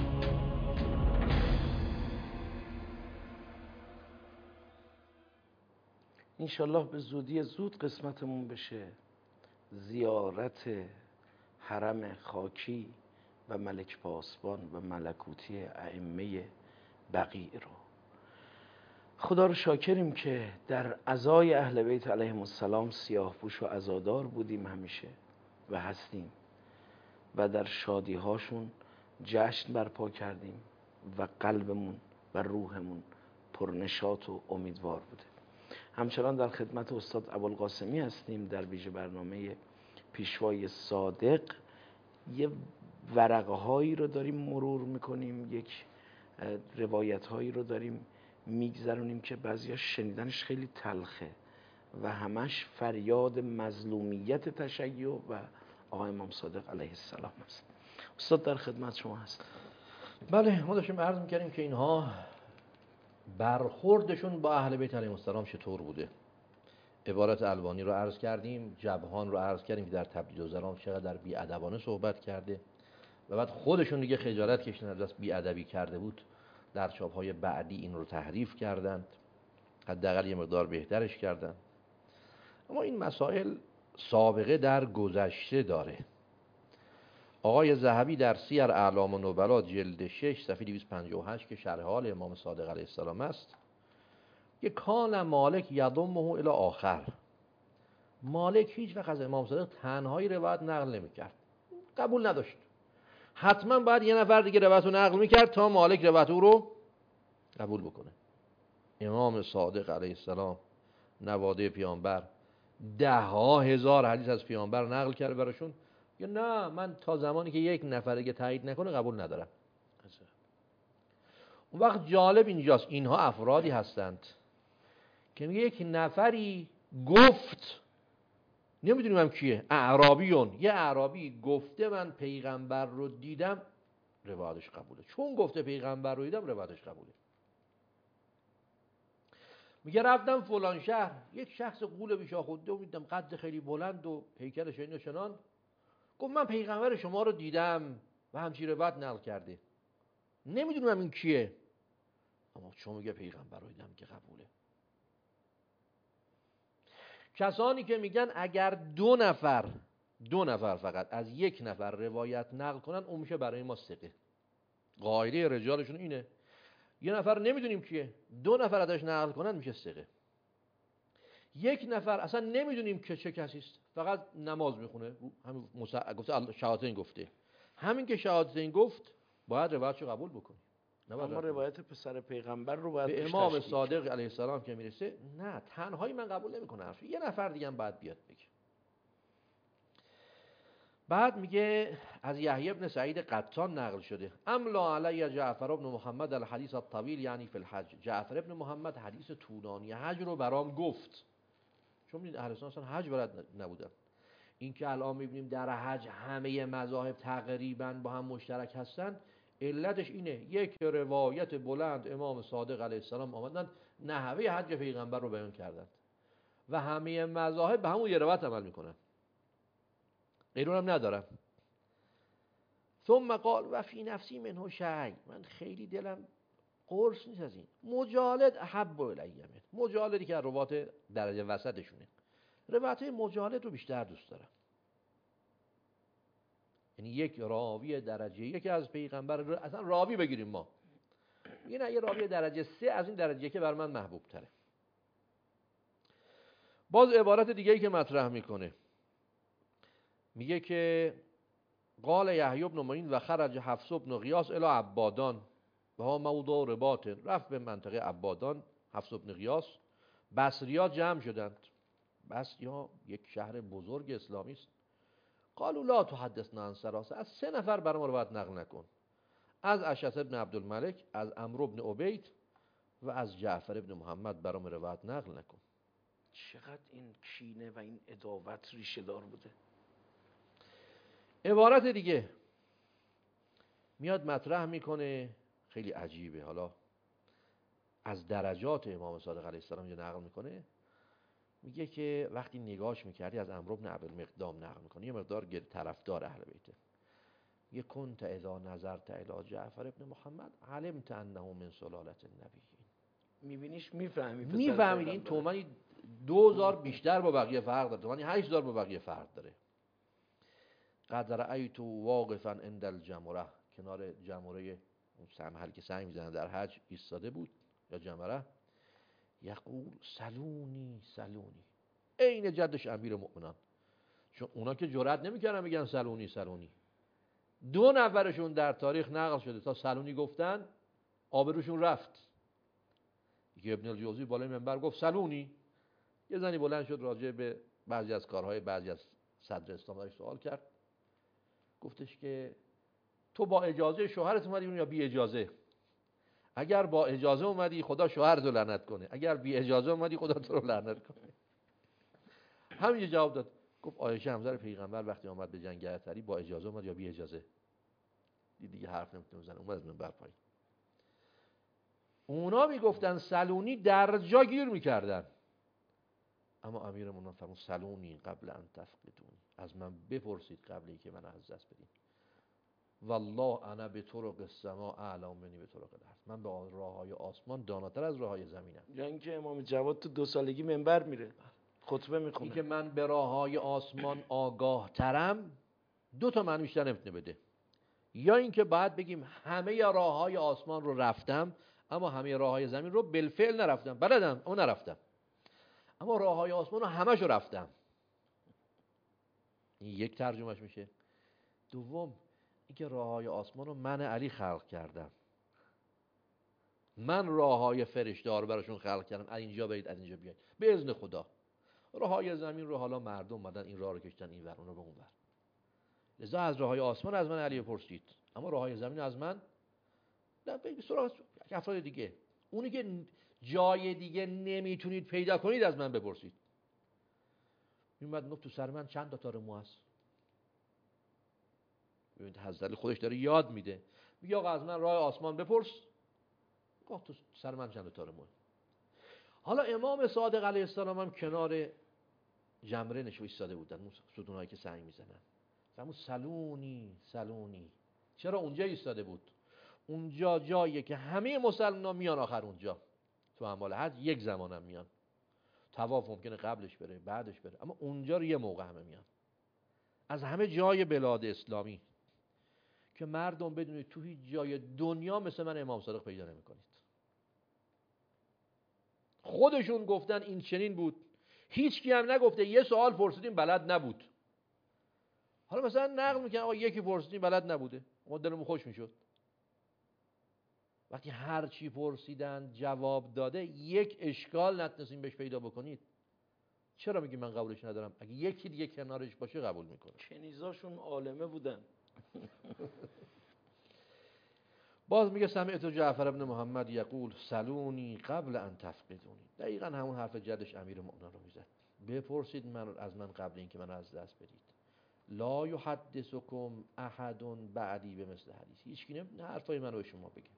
انشالله به زودی زود قسمتمون بشه زیارت حرم خاکی و ملک پاسبان و ملکوتی ائمه بقیع رو. خدا رو شاکریم که در عزای اهل بیت علیهم السلام سیاه پوش و عزادار بودیم همیشه و هستیم و در شادی هاشون جشن برپا کردیم و قلبمون و روحمون پرنشاط و امیدوار بوده. همچنان در خدمت استاد ابوالقاسمی هستیم در ویژه برنامه پیشوای صادق. یه ورقه هایی رو داریم مرور میکنیم، یک روایت هایی رو داریم میگذرونیم که بعضیا شنیدنش خیلی تلخه و همش فریاد مظلومیت تشیع و آقای امام صادق علیه السلام است. استاد در خدمت شما هست. بله، ما داشتیم عرض میکردیم که اینها برخوردشون با اهل بیت علیهم السلام چطور بوده. عبارت البانی رو عرض کردیم، جبهان رو عرض کردیم که در تبدیل الظلام چقدر بی‌ادبانه صحبت کرده و بعد خودشون دیگه خجالت کشیدن از دست بی‌ادبی کرده بود، در چاپ‌های بعدی این رو تحریف کردند، حداقل یه مقدار بهترش کردند. اما این مسائل سابقه در گذشته داره. آقای ذهبی در سیر اعلام النبلا جلد شش صفحه دویست و پنجاه و هشت که شرح حال امام صادق علیه السلام است، که کان مالک یضمه الی آخر، مالک هیچ وقت از امام صادق تنهایی روایت نقل نمی‌کرد، قبول نداشت، حتما باید یه نفر دیگه روایت رو نقل می‌کرد تا مالک روایت او رو قبول بکنه. امام صادق علیه السلام نواده پیامبر ده ها هزار حدیث از پیامبر نقل کرده براشون، یا نه من تا زمانی که یک نفر دیگه تایید نکنه قبول ندارم. اون وقت جالب اینجاست، اینها افرادی هستند که میگه یک نفری گفت، نمیدونیم هم کیه، اعرابیون، یه اعرابی گفته من پیغمبر رو دیدم، روایتش قبوله، چون گفته پیغمبر رو دیدم روایتش قبوله. میگه رفتم فلان شهر، یک شخص غول بیشاخوده و میدم قد خیلی بلند و هیکلش این و چنان، گفت من پیغمبر شما رو دیدم و همچین روایت نقل کرده، نمیدونم این کیه، اما چون میگه پیغمبر رو دیدم که قبوله. کسانی که میگن اگر دو نفر دو نفر فقط از یک نفر روایت نقل کنن اون میشه برای ما ثقه. قاعده رجالشون اینه، یه نفر نمیدونیم کیه، دو نفر ازش نقل کنن میشه ثقه. یک نفر اصلا نمیدونیم که چه کسی است، فقط نماز میخونه، همین مسا... گفته شهادتین گفته، همین که شهادتین گفت باید روایتشو قبول بکنی. اما روایت پسر پیغمبر رو باید به امام صادق علیه السلام که میرسه، نه تنهایی من قبول نمیکنم، یه نفر دیگه هم باید بیاد بگه. بعد میگه از یحیی ابن سعید قطان نقل شده، املا علی جعفر ابن محمد الحدیث الطویل یعنی فی الحج، جعفر ابن محمد حدیث طولانی حج رو برام گفت، چون میدید اهل سنت اصلا حج بلد نبودن. این که الان میبینیم در حج همه مذاهب تقریبا با هم مشترک هستن، علتش اینه یک روایت بلند امام صادق علیه السلام آمدن نحوه حج پیغمبر رو بیان کردند و همه مذاهب به همون یه روایت عمل میکنن، غیرون هم ندارم. ثم قال و فی نفسی منه شیء، من خیلی دلم قرص نیست از این، مجالد احب الی من، مجالدی که روایت درجه وسطشونه، روایت مجالد رو بیشتر دوست دارم. یعنی یک راوی درجه یکی از پیغمبر رو اصلا راوی بگیریم ما، میگه نه یه راوی درجه سه از این درجه که بر من محبوب تره. باز عبارت دیگه ای که مطرح میکنه، میگه که قال یحیی بن معین و خرج حفص بن غیاث الی عبادان و ها موضوع رباط، رفت به منطقه عبادان حفص بن غیاث، بصریا جمع شدند، بصریا یک شهر بزرگ اسلامی است، قالوا لا تحدثنا عن سراسه، از سه نفر برام روایت نقل نکن، از اشعث ابن عبدالملک، از عمرو بن عبید و از جعفر ابن محمد برام روایت نقل نکن. چقدر این کینه و این عداوت ریشه دار بوده. عبارت دیگه میاد مطرح میکنه، خیلی عجیبه، حالا از درجات امام صادق علیه السلام یه نقل میکنه، میگه که وقتی نگاهش میکردی از عمرو بن ابوالمقدام نقل میکنه، یه مقدار طرفدار اهل بیته، میگه کنت اذا نظرت الی جعفر ابن محمد علمت انه من سلاله النبیین، میبینیش میفهمی میفهمید این تومنی دوزار بیشتر با بقیه فرق داره، تومنی هشت هزار با بقیه فرق داره. قد رأیت واقفا عند الجمره، کنار جمره اون سمحل که سنگ میزنن در حج ایستاده بود یا جمره، یقول سلونی سلونی، عین جدش امیر مؤمنان، چون اونا که جرئت نمیکردن بگن سلونی سلونی، دو نفرشون در تاریخ نقل شده تا سلونی گفتن آبروشون رفت. یکی ابن الجوزی بالای منبر گفت سلونی، یه زنی بلند شد راجع به بعضی از کارهای بعضی از صدر اسلام داشت سوال کرد، گفتش که تو با اجازه شوهرت اومدی یا بی اجازه؟ اگر با اجازه اومدی خدا شوهرتو لعنت کنه، اگر بی اجازه اومدی خدا تو رو لعنت کنه. همین جواب داد. گفت عایشه همسر پیغمبر وقتی آمد به جنگ اعتری با اجازه اومد یا بی اجازه؟ دید دیگه حرف نمیتونه بزنه، اومد از منبر پایین. اونا میگفتن سلونی در جا گیر میکردن، اما امیرمون فرمود سلونی قبل ان تفقدونی، از من بپرسید قبل اینکه من از دست بدین. والله انا به طرق السما اعلم منی به طرق الارض، من به راههای آسمان داناتر از راههای زمینم. یا اینکه امام جواد تو دو سالگی منبر میره خطبه میخونه. این که من به راههای آسمان آگاه ترم دو تا معنی بیشتر نمیتونه بده. یا اینکه بعد بگیم همه راههای آسمان رو رفتم اما همه راههای زمین رو بالفعل نرفتم، بلدم اما نرفتم، اما راههای آسمان رو همش رو رفتم. این یک ترجمهش میشه. دوم اینکه راههای آسمان رو من علی خلق کردم، من راههای فرشته رو براشون خلق کردم، از اینجا برید از اینجا بیاید به اذن خدا. راههای زمین رو حالا مردم اومدن این راه رو کشتن این ور اون رو به اون ور. لذا از راههای آسمان از من علی پرسید، اما راههای زمین از من نه، به سراغ افراد دیگه. اونی که جای دیگه نمیتونید پیدا کنید از من بپرسید. میومد گفت تو سر من چند تا تار مو هست؟ ببینید حضرت علی خودش داره یاد میده، میگه آقا از من راه آسمان بپرس، گفت تو سر من چند تا تار مو. حالا امام صادق علیه السلام هم کنار جمره نشو ایستاده بودن، اون ستونایی که سنگ میزنن. فرمود سلونی سلونی. چرا اونجا ایستاده بود؟ اونجا جاییه که همه مسلمان‌ها میان آخر اونجا. تو اعمال حج یک زمان هم میان. طواف ممکنه قبلش بره بعدش بره، اما اونجا رو یه موقع همه میان. از همه جای بلاد اسلامی که مردم بدونید تو هیچ جای دنیا مثل من امام صادق پیدا نمی‌کنید. خودشون گفتن این چنین بود، هیچ کی هم نگفته یه سوال پرسیدیم بلد نبود. حالا مثلا نقل میکنن آقا یکی پرسیدیم بلد نبوده، ما دلمون خوش میشد. وقتی هر چی پرسیدن جواب داده، یک اشکال نتونستین بهش پیدا بکنید، چرا میگی من قبولش ندارم؟ اگه یکی دیگه کنارش باشه قبول میکنه. کنیزاشون عالمه بودن. باز میگه سمعت جعفر ابن محمد یقول سلونی قبل ان تفقدونی. دقیقا همون حرف جدش امیر مؤمنین رو میزد. بپرسید من از من قبل اینکه من از دست بدید. لا یحدثکم احد بعدی به مثل حدیث. هیچ کی نه حرفای منو به شما بگه.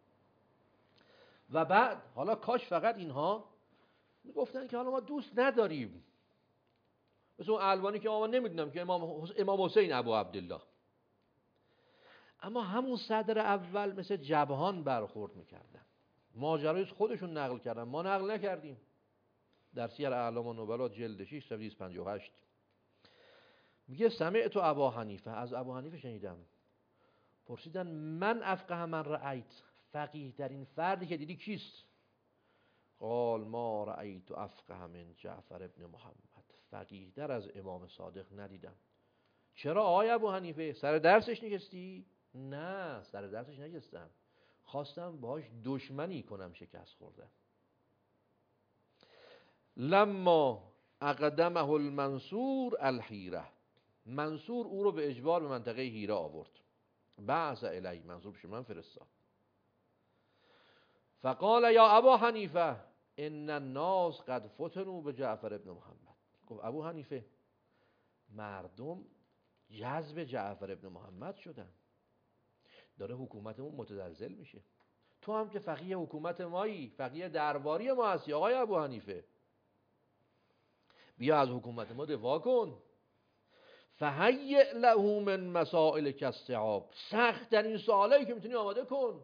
و بعد حالا کاش فقط اینها میگفتن که حالا ما دوست نداریم، مثل اون الوانی که ما نمیدونم که امام امام حسین ابو عبدالله، اما همون صدر اول مثل جبهان برخورد میکردن. ماجرای خودشون نقل کردن، ما نقل نکردیم. در سیر اعلام و نبلا جلد شش صفحه دویست و پنجاه و هشت میگه سمعت ابا حنیفه، از ابو حنیفه شنیدم. پرسیدن من افقه من رأیت، فقیه در این فردی که دیدی کیست؟ قال ما رأیت افقه من جعفر ابن محمد، فقیه در از امام صادق ندیدم. چرا آقای ابو حنیفه سر درسش نشستی؟ نه سر درسش نشستم، خواستم باهاش دشمنی کنم، شکست خوردم. لما اقدمه المنصور الحیره، منصور او رو به اجبار به منطقه حیره آورد. بعث الی، منصور پیش من فرستاد. فقال یا ابا حنیفه ان الناس قد فتنوا به جعفر ابن محمد. گفت ابو حنیفه مردم جذب جعفر ابن محمد شدن، داره حکومتمون متزلزل میشه. تو هم که فقیه حکومت مایی، فقیه درباری ما هستی آقای ابو حنیفه، بیا از حکومت ما دفاع کن. فهیئ له من مسائل کالصعاب، سخت در این سوالایی که میتونی آماده کن.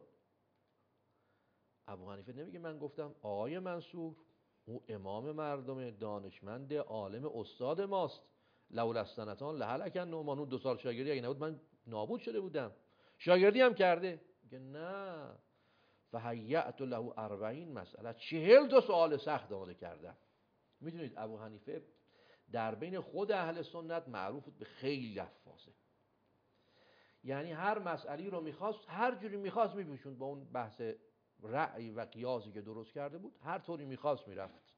ابو حنیفه نمیگه من گفتم، آقای منصور او امام مردم، دانشمند، عالم، استاد ماست. لولا السنتان لهلک النعمان، دو سال شاگردی اگه نبود من نابود شده بودم. شاگردی هم کرده. میگه نه، فهیأت له اربعین مسئله، چهل تا سوال سخت آماده کردم. میدونید ابو حنیفه در بین خود اهل سنت معروف به خیلی لفاظه، یعنی هر مسئله رو میخواست هر جوری میخواست میپوشوند، با اون بحث رأی و قیاسی که درست کرده بود هر طوری میخواست میرفت.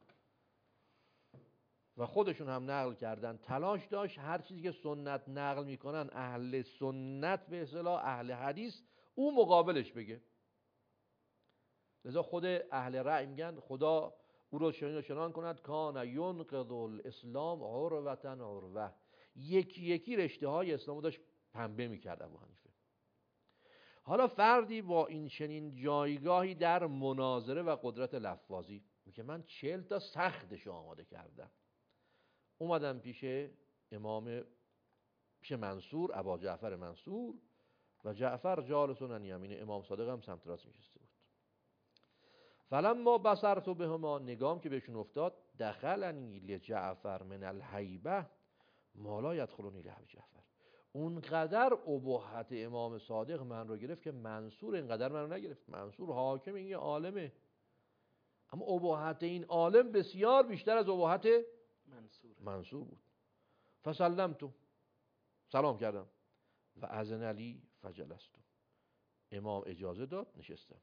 و خودشون هم نقل کردن تلاش داشت هر چیزی که سنت نقل میکنن اهل سنت به اصطلاح اهل حدیث او مقابلش بگه. لذا خود اهل رأی میگن خدا او رو چنین چنان کند کان ینقض الاسلام عروة عروة، یکی یکی رشته های اسلام داشت پنبه میکرد ابو حنیفه. حالا فردی با این چنین جایگاهی در مناظره و قدرت لفاظی میگه من چهل تا سختش آماده کردم. اومدم پیش امام، پیش منصور، ابا جعفر منصور، و جعفر جالسون عن یمین، امام صادق هم سمت راست نشسته بود. فلما بصرت بهما، نگام که بهشون افتاد، دخلنی لجعفر من الهیبه ما لا یدخلنی لابی جعفر، اونقدر ابهت امام صادق من رو گرفت که منصور اینقدر من رو نگرفت. منصور حاکم، این یه عالمه، اما ابهت این عالم بسیار بیشتر از ابهت منصور منصور بود. فسلمتو، سلام کردم، و اذن علی فجلستو، امام اجازه داد نشستم.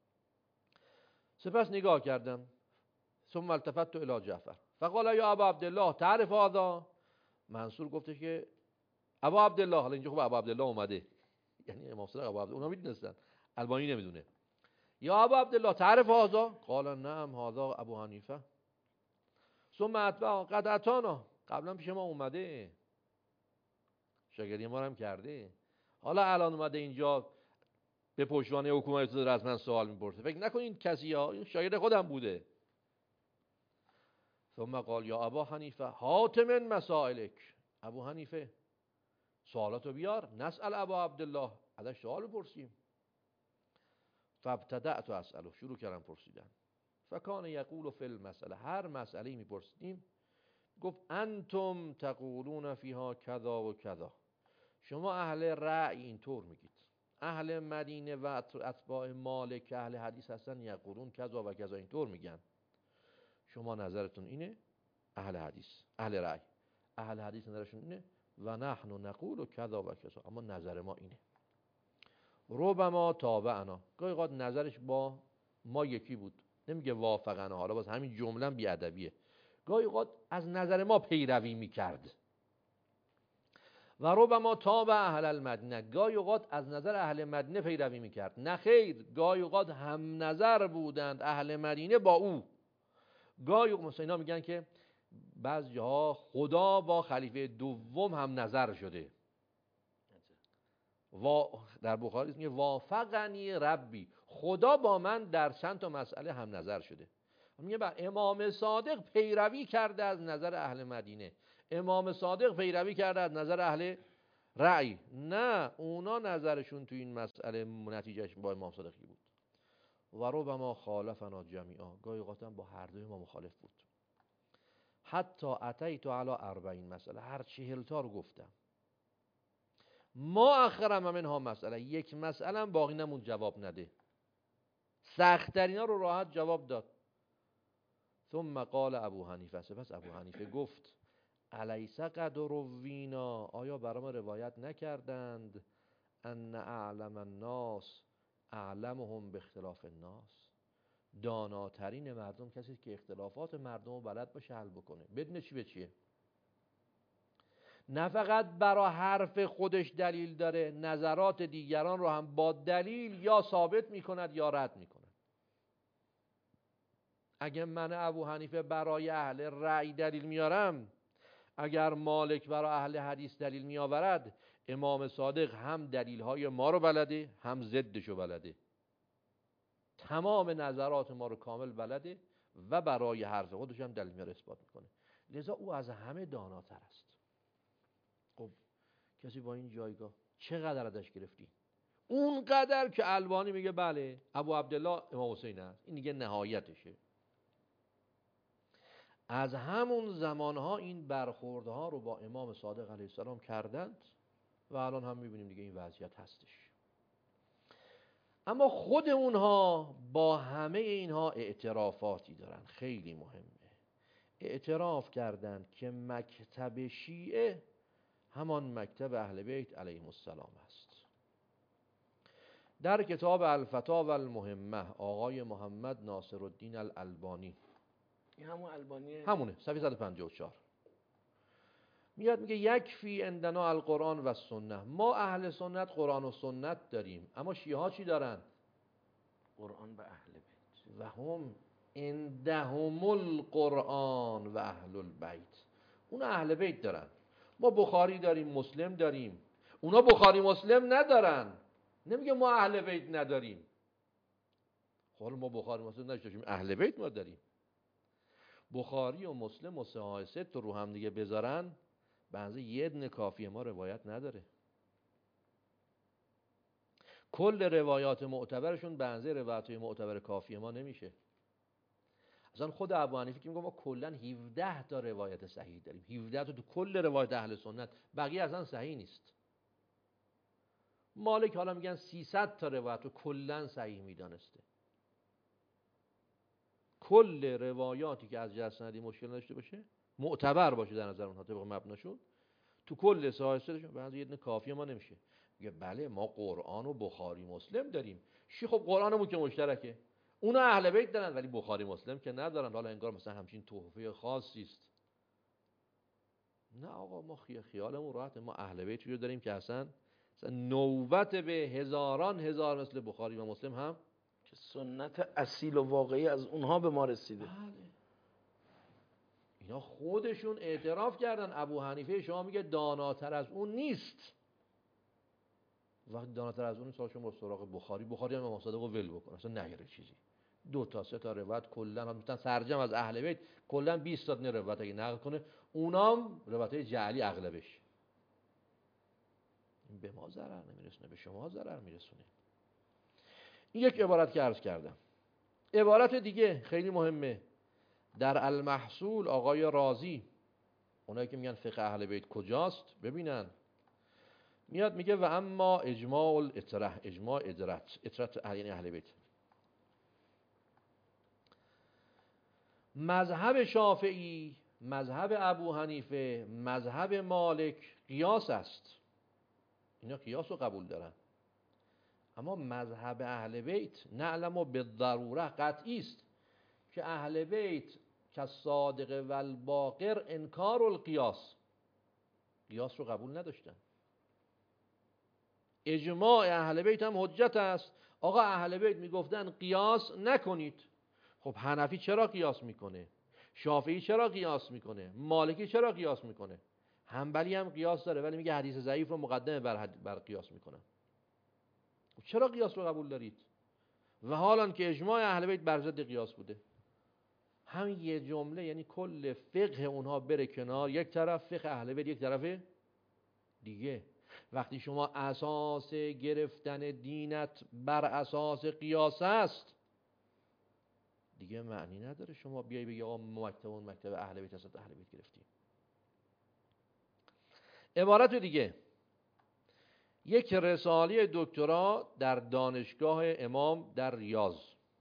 سپس نگاه کردم، ثم التفت الی جعفر فقال یا ابا عبدالله تعرف هذا، منصور گفتش که ابا عبدالله، حالا اینجا خوب ابا عبدالله اومده، یعنی امام صادق ابا عبدالله، اونا میدونستن، البانی نمیدونه. یا ابا عبدالله تعرف هذا، قال نعم هذا ابو حنیفه، ثم اتبع قد اتانا، قبلا پیش ما اومده، شاگردی ما هم کرده، حالا الان اومده اینجا به پشتوانه حکومت داره از من سوال میپرسه، فکر نکنین کسی ها، این شاگرد خودم بوده. ثم قال یا ابا حنیفه هات من مسائلک، ابو حنیفه سوالاتو بیار، نسأل ابا عبدالله، ازش سوال بپرسیم. فابتدأت اسأله، شروع کردم پرسیدن. فکان یقول فی المسأله، هر مسئله میپرسیدیم گفت انتم تقولون فیها کذا و کذا، شما اهل رأی اینطور میگید، اهل مدینه و اتباع مالک اهل حدیث هستن یقولون کذا و کذا، اینطور میگن، شما نظرتون اینه، اهل حدیث اهل رأی اهل حدیث نظرشون اینه، و نحن نقول کذا و کذا، اما نظر ما اینه. ربما تابعنا، گاهی اوقات نظرش با ما یکی بود، نمیگه وافقنا، حالا باز همین جمله بی ادبیه، گاهی اوقات از نظر ما پیروی میکرد. و ربما تابع اهل المدینه، گاهی اوقات از نظر اهل مدینه پیروی میکرد. نه خیر، گاهی اوقات هم نظر بودند اهل مدینه با او. گاهی اوقات مثلا اینا میگن که بعض جاها خدا با خلیفه دوم هم نظر شده، و در بخاری میگه وافقنی ربی، خدا با من در چند تا مسئله هم نظر شده. میگه بر امام صادق پیروی کرده از نظر اهل مدینه، امام صادق پیروی کرده از نظر اهل رأی، نه اونا نظرشون تو این مسئله نتیجهش با امام صادق بود. و ربما خالفنا جمیعا، گاهی اوقات با هر دوی ما مخالف بود. حتی اتیت علی اربعین مسئله، هر چهل تا رو گفتم. ما اخرم منها مسئله، یک مسئله هم باقی نمون جواب نده، سخت‌ترینا رو راحت جواب داد. ثم قال ابو حنیفه، سپس ابو حنیفه گفت الیس قد روینا، آیا برای ما روایت نکردند ان اعلم الناس اعلمهم باختلاف الناس، داناترین مردم کسی که اختلافات مردم رو بلد باشه حل بکنه، بدونه چی به چیه، نه فقط برای حرف خودش دلیل داره، نظرات دیگران رو هم با دلیل یا ثابت میکند یا رد میکند. اگه من ابو حنیفه برای اهل رأی دلیل میارم، اگر مالک برای اهل حدیث دلیل میآورد، امام صادق هم دلیل‌های ما رو بلده هم ضدشو بلده، تمام نظرات ما رو کامل بلده و برای حرف خودش هم دلیل میاره اثبات میکنه، لذا او از همه داناتر است. خب کسی با این جایگاه چقدر ازش گرفتی؟ اون قدر که البانی میگه بله ابو عبدالله امام حسین است، این دیگه نهایتشه. از همون زمانها این برخوردها رو با امام صادق علیه السلام کردند و الان هم میبینیم دیگه این وضعیت هستش. اما خود اونها با همه اینها اعترافاتی دارن خیلی مهمه. اعتراف کردند که مکتب شیعه همان مکتب اهل بیت علیهم السلام است. در کتاب الفتاوی المهمه آقای محمد ناصرالدین الالبانی، این همون البانی همونه، صفحه صد و پنجاه و چهار، میاد میگه یکفی عندنا القرآن و السنه، ما اهل سنت قرآن و سنت داریم، اما شیعه ها چی دارن؟ قرآن و اهل بیت. و هم عندهم القرآن و اهل البیت. اون اهل بیت دارن. ما بخاری داریم، مسلم داریم، اونا بخاری مسلم ندارن. نمیگه ما اهل بیت نداریم. حالا ما بخاری مسلم نداشتیم، اهل بیت ما داریم. بخاری و مسلم و صحاح ست رو هم دیگه بذارن، بنظر یه دونه کافی ما روایت نداره. کل روایات معتبرشون بنظر روایات معتبر کافی ما نمیشه. اصلا خود ابو حنیفه که میگه ما کلا هفده تا روایت صحیح داریم، هفده تا تو کل روایت اهل سنت، بقیه اصلا صحیح نیست. مالک حالا میگن سیصد تا روایت رو کلا صحیح میدانسته. کل روایاتی که از جهت سندی مشکل نداشته باشه، معتبر باشه در نظر اونها طبق مبناشون، تو کل صحاحشون بعضی یه دونه کافی ما نمیشه. میگه بله ما قرآن و بخاری مسلم داریم. چی؟ خب قرآنمون که مشترکه، اونا اهل بیت دارن ولی بخاری مسلم که ندارن. حالا انگار مثلا همچین تحفه خاصی است. نه آقا، ما خیالمون راحته، ما اهل بیت رو داریم که اصلا نوبت به هزاران هزار مثل بخاری و مسلم هم که سنت اصیل و واقعی از اونها به ما رسیده. بله. اینا خودشون اعتراف کردن. ابو حنیفه شما میگه داناتر از اون نیست. وقتی داناتر از اون نیست، شما سراغ بخاری بخاری هم امام صادق رو ول بکن، اصلا نگیره چیزی. دو تا سه تا روایت کلا مثلا سرجم از اهل بیت کلا بیست تا روایت اگه نقل کنه، اونام روایت جعلی اغلبش. این به ما ضرر نمیرسونه، به شما ضرر میرسونه. این یک عبارت که عرض کردم. عبارت دیگه خیلی مهمه. در المحصول آقای رازی، اونایی که میگن فقه اهل بیت کجاست ببینن، میاد میگه و اما اجماع الاطره، اجماع ادرت، اطرت یعنی اهل بیت. مذهب شافعی، مذهب ابو حنیفه، مذهب مالک قیاس است. اینا قیاس رو قبول دارن. اما مذهب اهل بیت نعلم و به ضروره قطعی است که اهل بیت که صادق و الباقر انکار القیاس، قیاس رو قبول نداشتن. اجماع اهل بیت هم حجت است. آقا اهل بیت میگفتن قیاس نکنید. خب حنفی چرا قیاس میکنه؟ شافعی چرا قیاس میکنه؟ مالکی چرا قیاس میکنه؟ حنبلی هم قیاس داره ولی میگه حدیث ضعیف رو مقدمه بر, بر قیاس میکنن. چرا قیاس رو قبول دارید؟ و حالا که اجماع اهل بیت بر ضد قیاس بوده. همین یه جمله یعنی کل فقه اونها بره کنار، یک طرف فقه اهل بیت یک طرف دیگه. وقتی شما اساس گرفتن دینت بر اساس قیاس است، دیگه معنی نداره شما بیای بگی آقا مکتب اون مکتب اهل بیت است، اهل بیت گرفتیم. عبارت دیگه، یک رساله دکترا در دانشگاه امام در ریاض،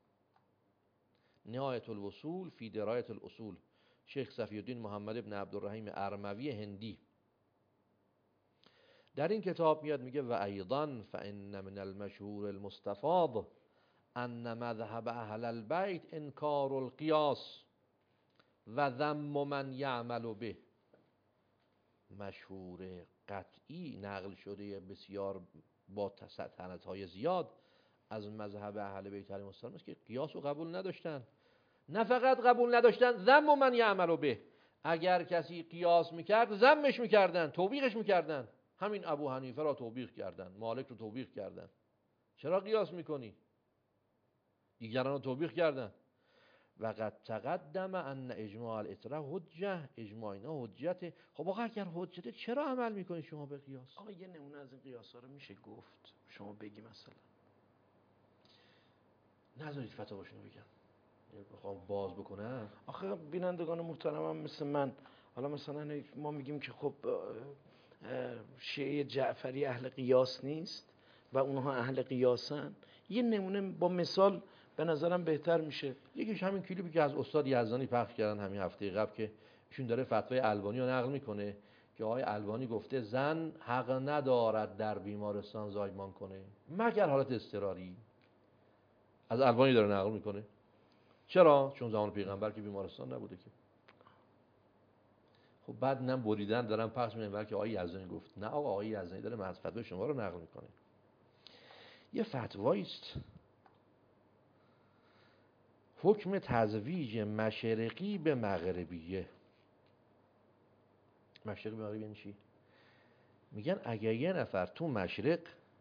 نهایت الوصول فی درایت الاصول، شیخ صفی الدین محمد بن عبدالرحیم ارموی هندی. در این کتاب میاد میگه و ایضا فان من المشهور المستفاض ان مذهب اهل البیت انکار القیاس و ذم من یعمل به. مشهور قطعی نقل شده بسیار با سندهای زیاد از مذهب اهل بیت علیهم السلام است که قیاس رو قبول نداشتن. نه فقط قبول نداشتن، ذم من یعمل به. اگر کسی قیاس میکرد ذمش میکردن، توبیخش میکردن. همین ابو حنیفه را توبیخ کردن، مالک رو توبیخ کردن. چرا قیاس میکنی؟ دیگران رو توبیخ کردن. و قد تقدم ان اجماع الاطره حجه، اجماع اینا حجته. خب آقا اگر حجته چرا عمل میکنی شما به قیاس؟ آقا یه نمونه از این قیاس ها رو میشه گفت شما بگی مثلا؟ نذارید فتاواشونو بگم، بخوام باز بکنم. آخه بینندگان محترمم مثل من، حالا مثلا ما میگیم که خب شیعه جعفری اهل قیاس نیست و اونها اهل قیاسن. یه نمونه با مثال به نظرم بهتر میشه. یکیش همین کلیپی که از استاد یزدانی پخش کردن همین هفته قبل که ایشون داره فتوای البانی رو نقل میکنه که آقای البانی گفته زن حق ندارد در بیمارستان زایمان کنه مگر حالت اضطراری. از البانی داره نقل میکنه. چرا؟ چون زمان پیغمبر که بیمارستان نبوده که. خب بعد نم بریدن دارن پخش میکنن بلکه آقای یزدانی گفت. نه آقا، آقای یزدانی داره محض فتوای شما رو نقل میکنه. یه فتوایی است حکم تزویج مشرقی به مغربیه. مشرقی به مغربی یعنی چی؟ میگن اگر یه نفر تو مشرق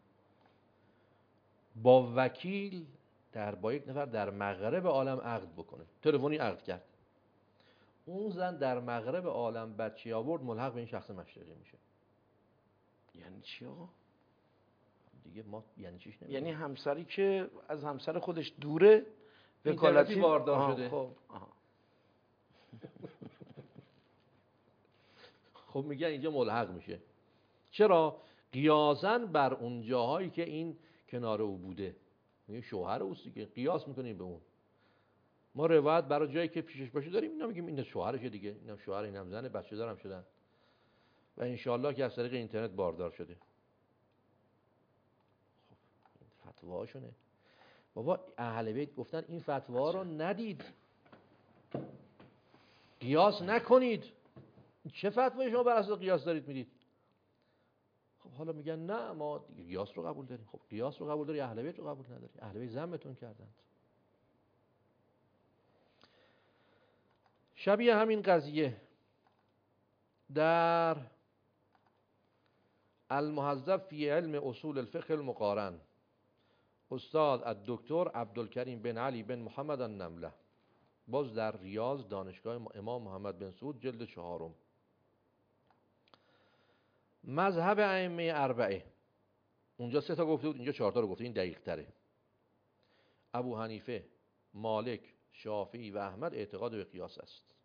با وکیل در با یک نفر در مغرب عالم عقد بکنه، تلفنی عقد کرد، اون زن در مغرب عالم بچه آورد، ملحق به این شخص مشرقی میشه. یعنی چی آقا؟ دیگه ما یعنی چیش نمیدونیم. یعنی همسری که از همسر خودش دوره وکالتی باردار شده. خب آها. خب میگن اینجا ملحق میشه. چرا؟ قیاساً بر اون جاهایی که این کنار او بوده. میگه شوهر اوست دیگه، قیاس میکنیم به اون. ما روایت برای جایی که پیشش باشه داریم، اینا میگیم این شوهرشه دیگه، اینم شوهر، اینم زنه، بچه دارم شدن و انشالله که از طریق اینترنت باردار شده. خب این فتواهاشونه. بابا اهل بیت گفتن این فتوا رو ندید، قیاس نکنید. چه فتوایی شما بر اساس قیاس دارید میدید؟ خب حالا میگن نه ما قیاس رو قبول داریم. خب قیاس رو قبول داری، اهل بیت رو قبول نداری. اهل بیت ذمتون کردند. شبیه همین قضیه در المهذب فی علم اصول الفقه المقارن، استاد الدکتر عبدالکریم بن علی بن محمد النمله، باز در ریاض دانشگاه امام محمد بن سعود، جلد چهارم. مذهب ائمه اربعه، اونجا سه تا گفته بود، اینجا چهار تا رو گفته، این دقیق تره. ابو حنیفه، مالک، شافعی و احمد اعتقاد به قیاس است.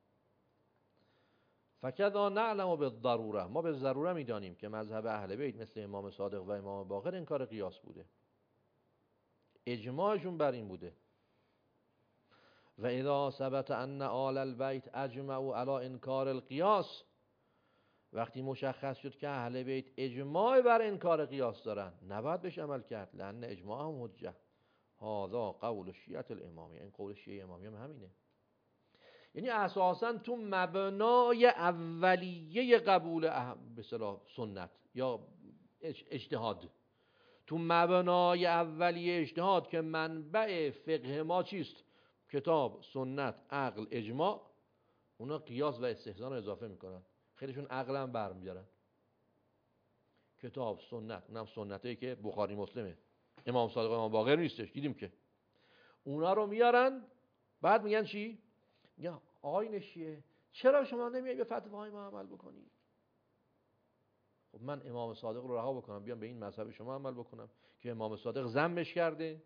فکذا نعلم بالضروره، ما به ضروره میدانیم که مذهب اهل بیت مثل امام صادق و امام باقر انکار قیاس بوده، اجماعشون بر این بوده. و اذا ثبت ان آل البیت اجمعوا علی انکار القیاس، وقتی مشخص شد که اهل بیت اجماع بر انکار قیاس دارن، نباید بهش عمل کرد، لان اجماعهم حجه. هذا قول شیعه الامامیه، این قول شیعه امامیه هم همینه. یعنی اساساً تو مبنای اولیه قبول به اصطلاح سنت یا اجتهاد، تو مبنای اولیه اجتهاد که منبع فقه ما چیست؟ کتاب، سنت، عقل، اجماع، اونا قیاس و استحسان رو اضافه میکنن. خیلیشون عقل هم برمیدارن. کتاب، سنت، اونم سنتایی که بخاری مسلمه، امام صادق و امام باقر نیستش، دیدیم که اونا رو میارن، بعد میگن چی؟ یا آیین شیعه چرا شما نمیای به فتواهای ما عمل بکنید؟ خب من امام صادق رو رها بکنم بیام به این مذهب شما عمل بکنم که امام صادق ذمش کرده؟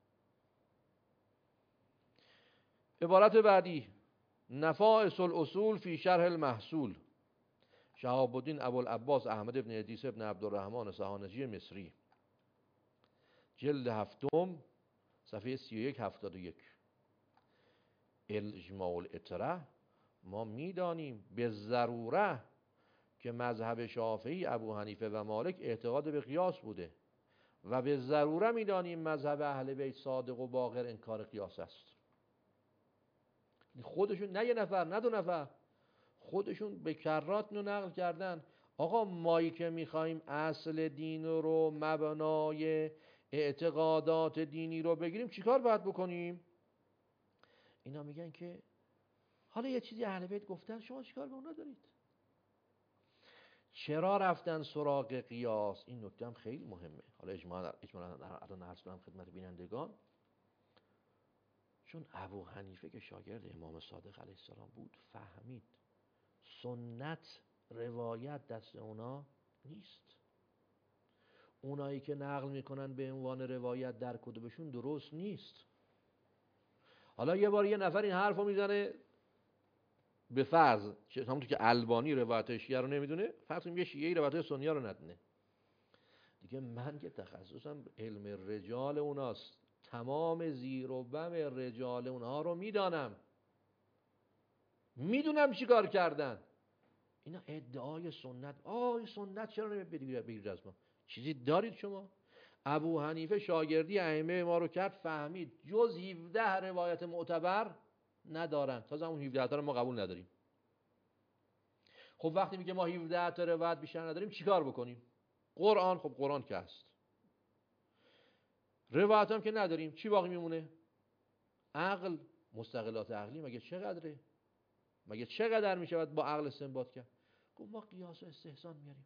عبارت بعدی، نفائس الاصول فی شرح المحصول، شهاب الدین ابوالعباس احمد بن ادریس بن عبدالرحمن سحانجی مصری، جلد هفتم، صفحه سی و یک هفتاد و یک. الاجماع الاطره، ما میدانیم به ضروره که مذهب شافعی، ابو حنیفه و مالک اعتقاد به قیاس بوده و به ضروره میدانیم مذهب اهل بیت صادق و باقر انکار قیاس است. خودشون، نه یه نفر نه دو نفر، خودشون به کرات اینو نقل کردن. آقا مایی که میخوایم اصل دین رو، مبنای اعتقادات دینی رو بگیریم، چیکار باید بکنیم؟ اینا میگن که حالا یه چیزی اهل بیت گفتن، شما چیکار به اونا دارید؟ چرا رفتن سراغ قیاس؟ این نکته هم خیلی مهمه. حالا اجمالا اجمالا الان عرض کنم خدمت بینندگان، چون ابو حنیفه که شاگرد امام صادق علیه السلام بود، فهمید سنت روایت دست اونا نیست. اونایی که نقل میکنن به عنوان روایت در کتبشون درست نیست. حالا یه بار یه نفر این حرفو میزنه، به فرض همونطور که البانی روایت شیعه رو نمیدونه، فرض میگه شیعه روایت سنی رو ندونه. دیگه من که تخصصم علم رجال اوناست، تمام زیر و بم رجال اونها رو میدانم، میدونم چی کار کردن. اینا ادعای سنت، آه سنت چرا نمیگیرید بگیرید از ما؟ چیزی دارید شما؟ ابو حنیفه شاگردی ائمه ما رو کرد، فهمید جز هفده روایت معتبر ندارن. تازه همون هفده تا رو ما قبول نداریم. خب وقتی میگه ما هفده تا روایت بیشتر نداریم، چیکار بکنیم؟ قرآن، خب قرآن که هست، روایت هم که نداریم، چی باقی میمونه؟ عقل، مستقلات عقلی مگه چقدره؟ مگه چقدر می شود با عقل استنباط کرد؟ گفت ما قیاس و استحسان میاریم،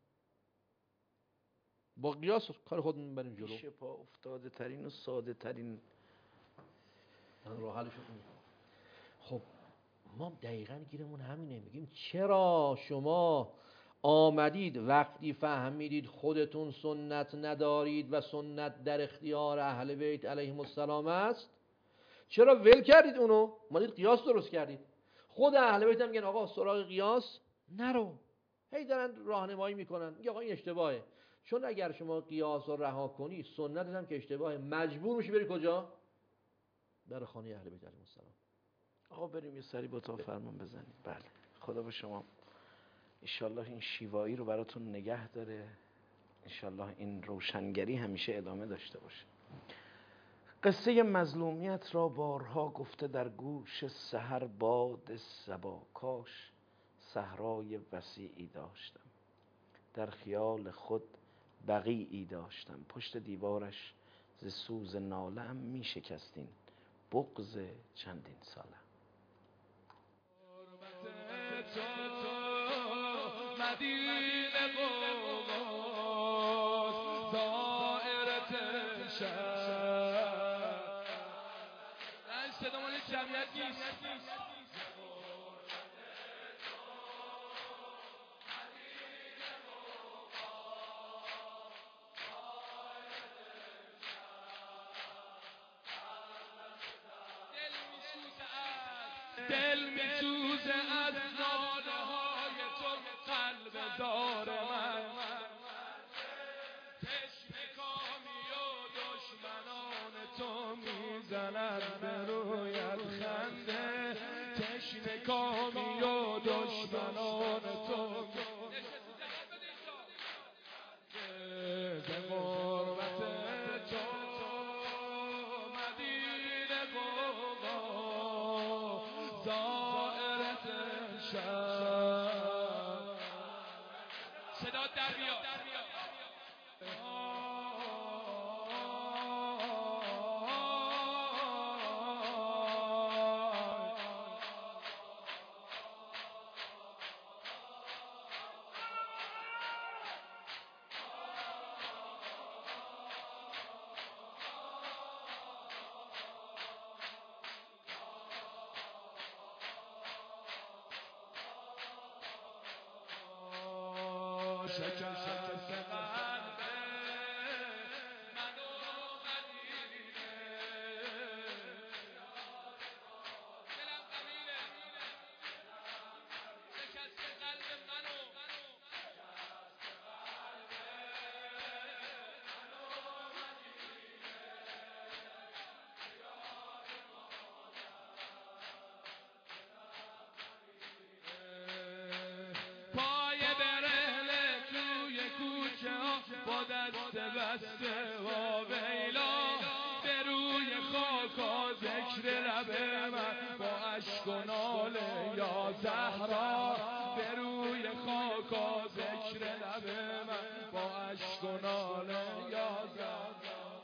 با قیاس کار خودمون میبریم جلو. پیش پا افتاده ترین و ساده ترین راه حلش رو. خب ما دقیقاً گیرمون همینه، میگیم چرا شما آمدید وقتی فهمیدید خودتون سنت ندارید و سنت در اختیار اهل بیت علیهم السلام است، چرا ول کردید اونو؟ اومدید قیاس درست کردید. خود اهل بیت هم میگن آقا سراغ قیاس نرو، هی دارن راهنمایی میکنن، میگه آقا این اشتباهه. چون اگر شما قیاس رو رها کنی سنت هم که اشتباهه، مجبور میشی بری کجا؟ در خانه اهل بیت علیهم السلام. آقا بریم یه سری با تا فرمان بزنید. بله خدا به شما انشالله این شیوایی رو براتون نگه داره، انشالله این روشنگری همیشه ادامه داشته باشه. قصه مظلومیت را بارها گفته در گوش سحر باد صبا، کاش صحرای وسیعی داشتم، در خیال خود بقیعی داشتم، پشت دیوارش ز سوز ناله‌ام می شکستین بغض چندین سالم. مدینه قوماز دائرت شهر، نه صدا مال جمعیت نیست. دل می سوزه از ناله های تو قلب دار من، تشنه کامی و دشمنان تو میزنن به رویت خنده، تشنه کامی و دشمنان تو به غربت تو مدینه قوماز دائرت شهر. صدا در بیاد. شکست قلب منو مدینه، دلم غمینه، شکست قلب منو پای برهنه توی کوچه ها با دست بسته و ویلا، به روی خاکا ذکر لب من با عشق و ناله یا زهرا، به روی خاکا ذکر لب من با عشق و ناله یا زهرا.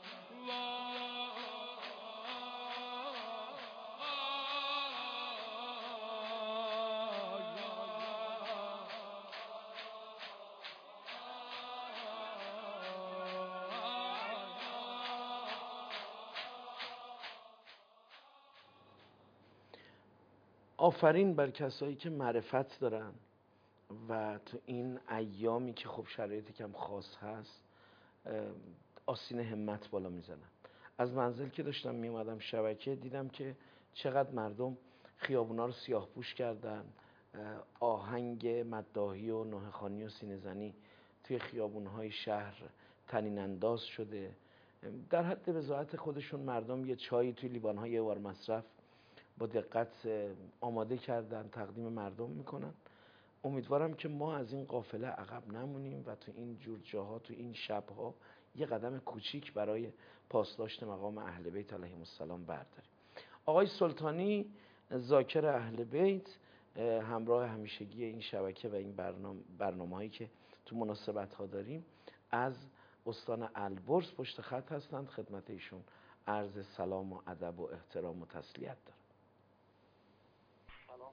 آفرین بر کسایی که معرفت دارن و تو این ایامی که خب شرایط کم خاص هست آستین همت بالا میزنن. از منزل که داشتم میومدم شبکه دیدم که چقدر مردم خیابونا رو سیاه پوش کردن، آهنگ مداحی و نوحه‌خوانی و سینه‌زنی توی خیابونهای شهر طنین انداز شده. در حد وضاحت خودشون مردم یه چایی توی لیوان‌های یه بار مصرف با دقت آماده کردن تقدیم مردم میکنن. امیدوارم که ما از این قافله عقب نمونیم و تو این جور جاها تو این شبها یه قدم کوچیک برای پاسداشت مقام اهل بیت علیهم السلام برداریم. آقای سلطانی ذاکر اهل بیت همراه همیشگی این شبکه و این برنامه برنامه‌هایی که تو مناسبت ها داریم از استان البرز پشت خط هستند. خدمت ایشون عرض سلام و ادب و احترام و تسلیت دارم.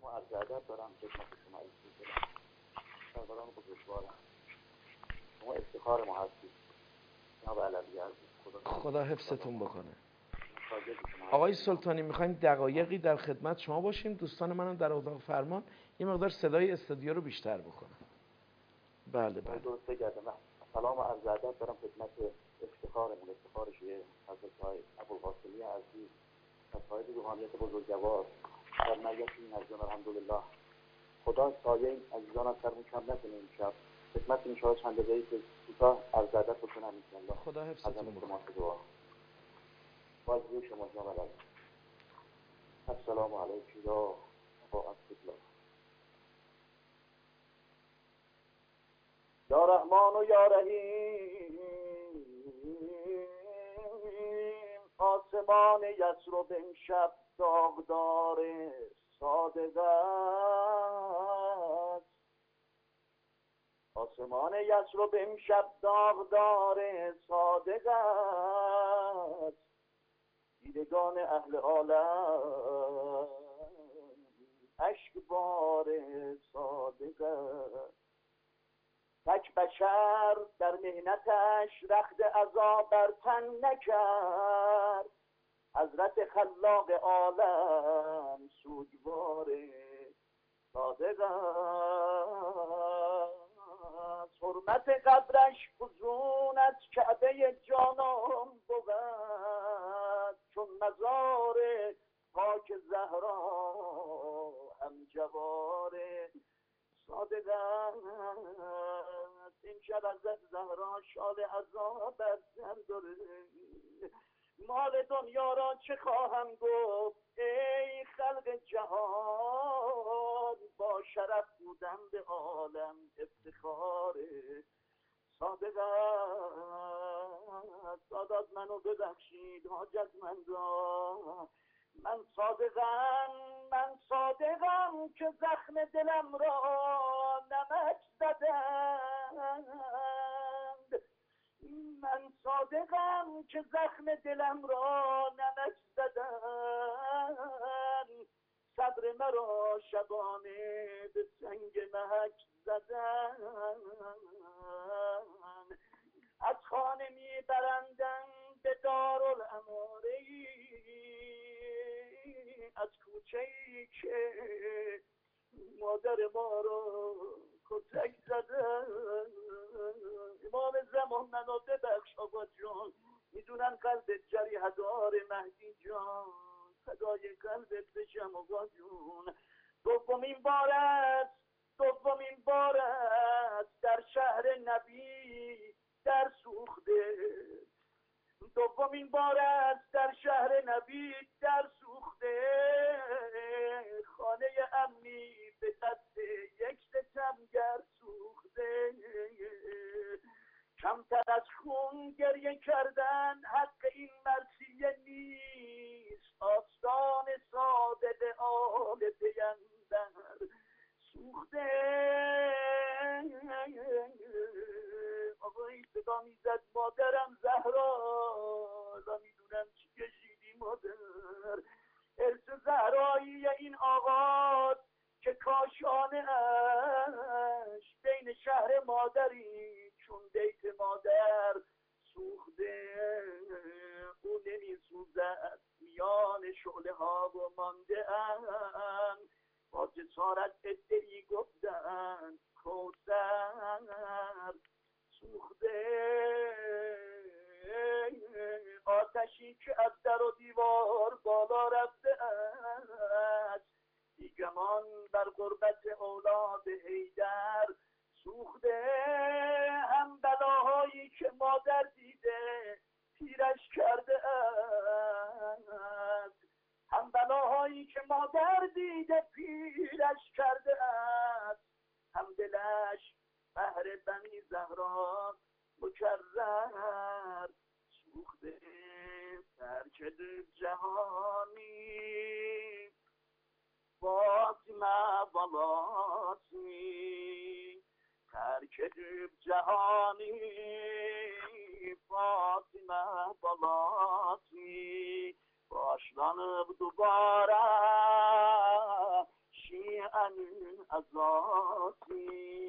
و عرض ادب دارم خدمت شما عزیزان. سروران بزرگوارم، شما افتخار ما هستید جناب علوی عزیز. خدا خدا حفظتون بکنه. آقای سلطانی میخوایم دقایقی در خدمت شما باشیم. دوستان منم در اتاق فرمان یه مقدار صدای استودیو رو بیشتر بکنم. بله بله. درست بگردم. سلام و عرض ادب دارم خدمت افتخارمون، افتخار شیعه حضرت های ابوالقاسمی عزیز، صاحب روحانیت بزرگوار در مجلس این عزیزان. الحمدلله خدا سایه این عزیزان از سرمون کم نکنه. امشب خدمت این شما چند دقیقه‌ای که کوتاه عرض ادب بکنم انشاءالله. خدا حفظتون بکنه. باز شما جناب علی. السلام علیکم یا طاعت الله. یا رحمان و یا رحیم، آسمان یسرب امشب داغدار صادق است. آسمان یسرب امشب داغدار صادق است. دیدگان اهل عالم اشکبار صادق است. تک بشر در مهنتش رخت عذا بر تن نکرد. حضرت خلاق عالم سوگوار صادق است. حرمت قبرش فزون از کعبه جانان بود، چون مزار پاک زهرا هم جوار صادق است. این شب حضرت زهرا شال عذاب بر سر داره. مال دنیا را چه خواهم گفت ای خلق جهان، با شرف بودم به عالم افتخار صادق است. سادات منو ببخشید حاجتمندا، من صادقم، من صادقم که زخم دلم را نمک زدند. من صادقم که زخم دلم را نمک زدند. صبر مرا شبانه به سنگ محک زدند. از خانه میبرندم به دارالاماره، از کوچه‌ای که مادر ما را کتک زدن. امام زمان منو ببخش آقا جان، میدونن قلبت جریح دار مهدی جان، فدای قلبت بشم آقا جون. دومین بار است، دومین بار است در شهر نبی در سوخته. دومین بار است در شهر نبی در سوخته. خانه امنی به دست یک ستمگر سوخته. کمتر از خون گریه کردن حق این مرثیه نیست. آستان صادق آل پیمبر سوخته. آقایی صدا میزد مادرم زهرا، را میدونم چی کشیدی مادر. ارث زهرایی این آغاز که کاشانه اش بین شهر مادری، چون بیت مادر سوخته. او نمی سوزد میان شعله ها و مانده ام. با جسارت ادعی گفتن کوثر سوخته. آتشی که از در و دیوار بالا رفته است، بیگمان بر غربت اولاد حیدر سوخته. هم بلاهایی که مادر دیده پیرش کرده است، هم بلاهایی که مادر دیده پیرش کرده است، هم دلش بهر بنی زهرا مکرر سوخته. ترک جهانی فاطمه ولاسی، ترک جهانی فاطمه ولاسی. باشلانıb دوباره şianın azası,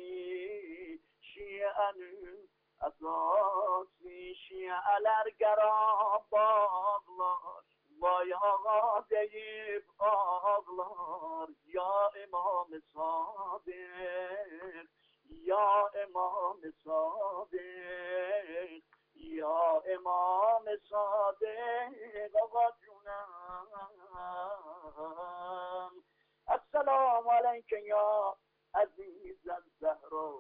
şianın azası, şialer gara bağlar, vay ağa deyip ağlar. Ya İmam-ı Sadık, ya İmam-ı Sadık, ya İmam-ı Sadık, ağa cunam. Esselamu aleyke ya aziz el-Zehra.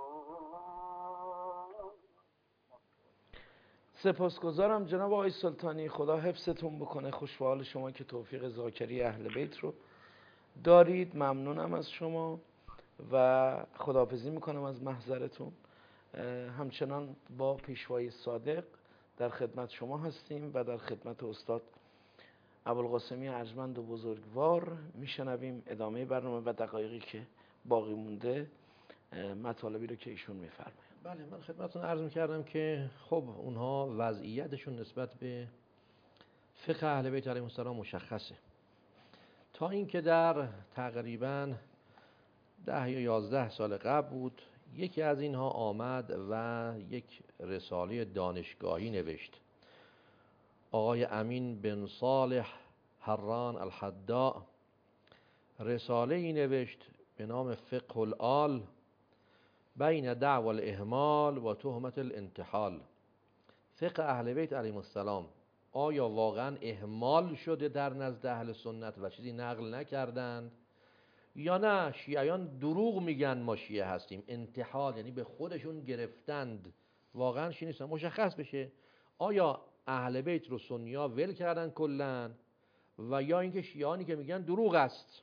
سپاسگزارم جناب آقای سلطانی، خدا حفظتون بکنه. خوش به حال شما که توفیق ذاکری اهل بیت رو دارید. ممنونم از شما و خداحافظی میکنم از محضرتون. همچنان با پیشوای صادق در خدمت شما هستیم و در خدمت استاد ابوالقاسمی ارجمند و بزرگوار میشنویم ادامه برنامه و دقایقی که باقی مونده مطالبی رو که ایشون میفرمایند. بله، من خدمتتون عرض میکردم که خب اونها وضعیتشون نسبت به فقه اهل بیت علیهم السلام مشخصه. تا اینکه در تقریباً ده یا یازده سال قبل بود یکی از اینها آمد و یک رساله دانشگاهی نوشت. آقای امین بن صالح حران الحداء رساله ای نوشت به نام فقه الآل بین دعوی الاهمال و تهمت الانتحال. فقه اهل بیت علیهم السلام آیا واقعا اهمال شده در نزد اهل سنت و چیزی نقل نکردند، یا نه شیعیان دروغ میگن ما شیعه هستیم، انتحال یعنی به خودشون گرفتند، واقعا شیعه نیستن. مشخص بشه آیا اهل بیت رو سنی‌ها ول کردن کلاً و یا اینکه شیعیانی که میگن دروغ است.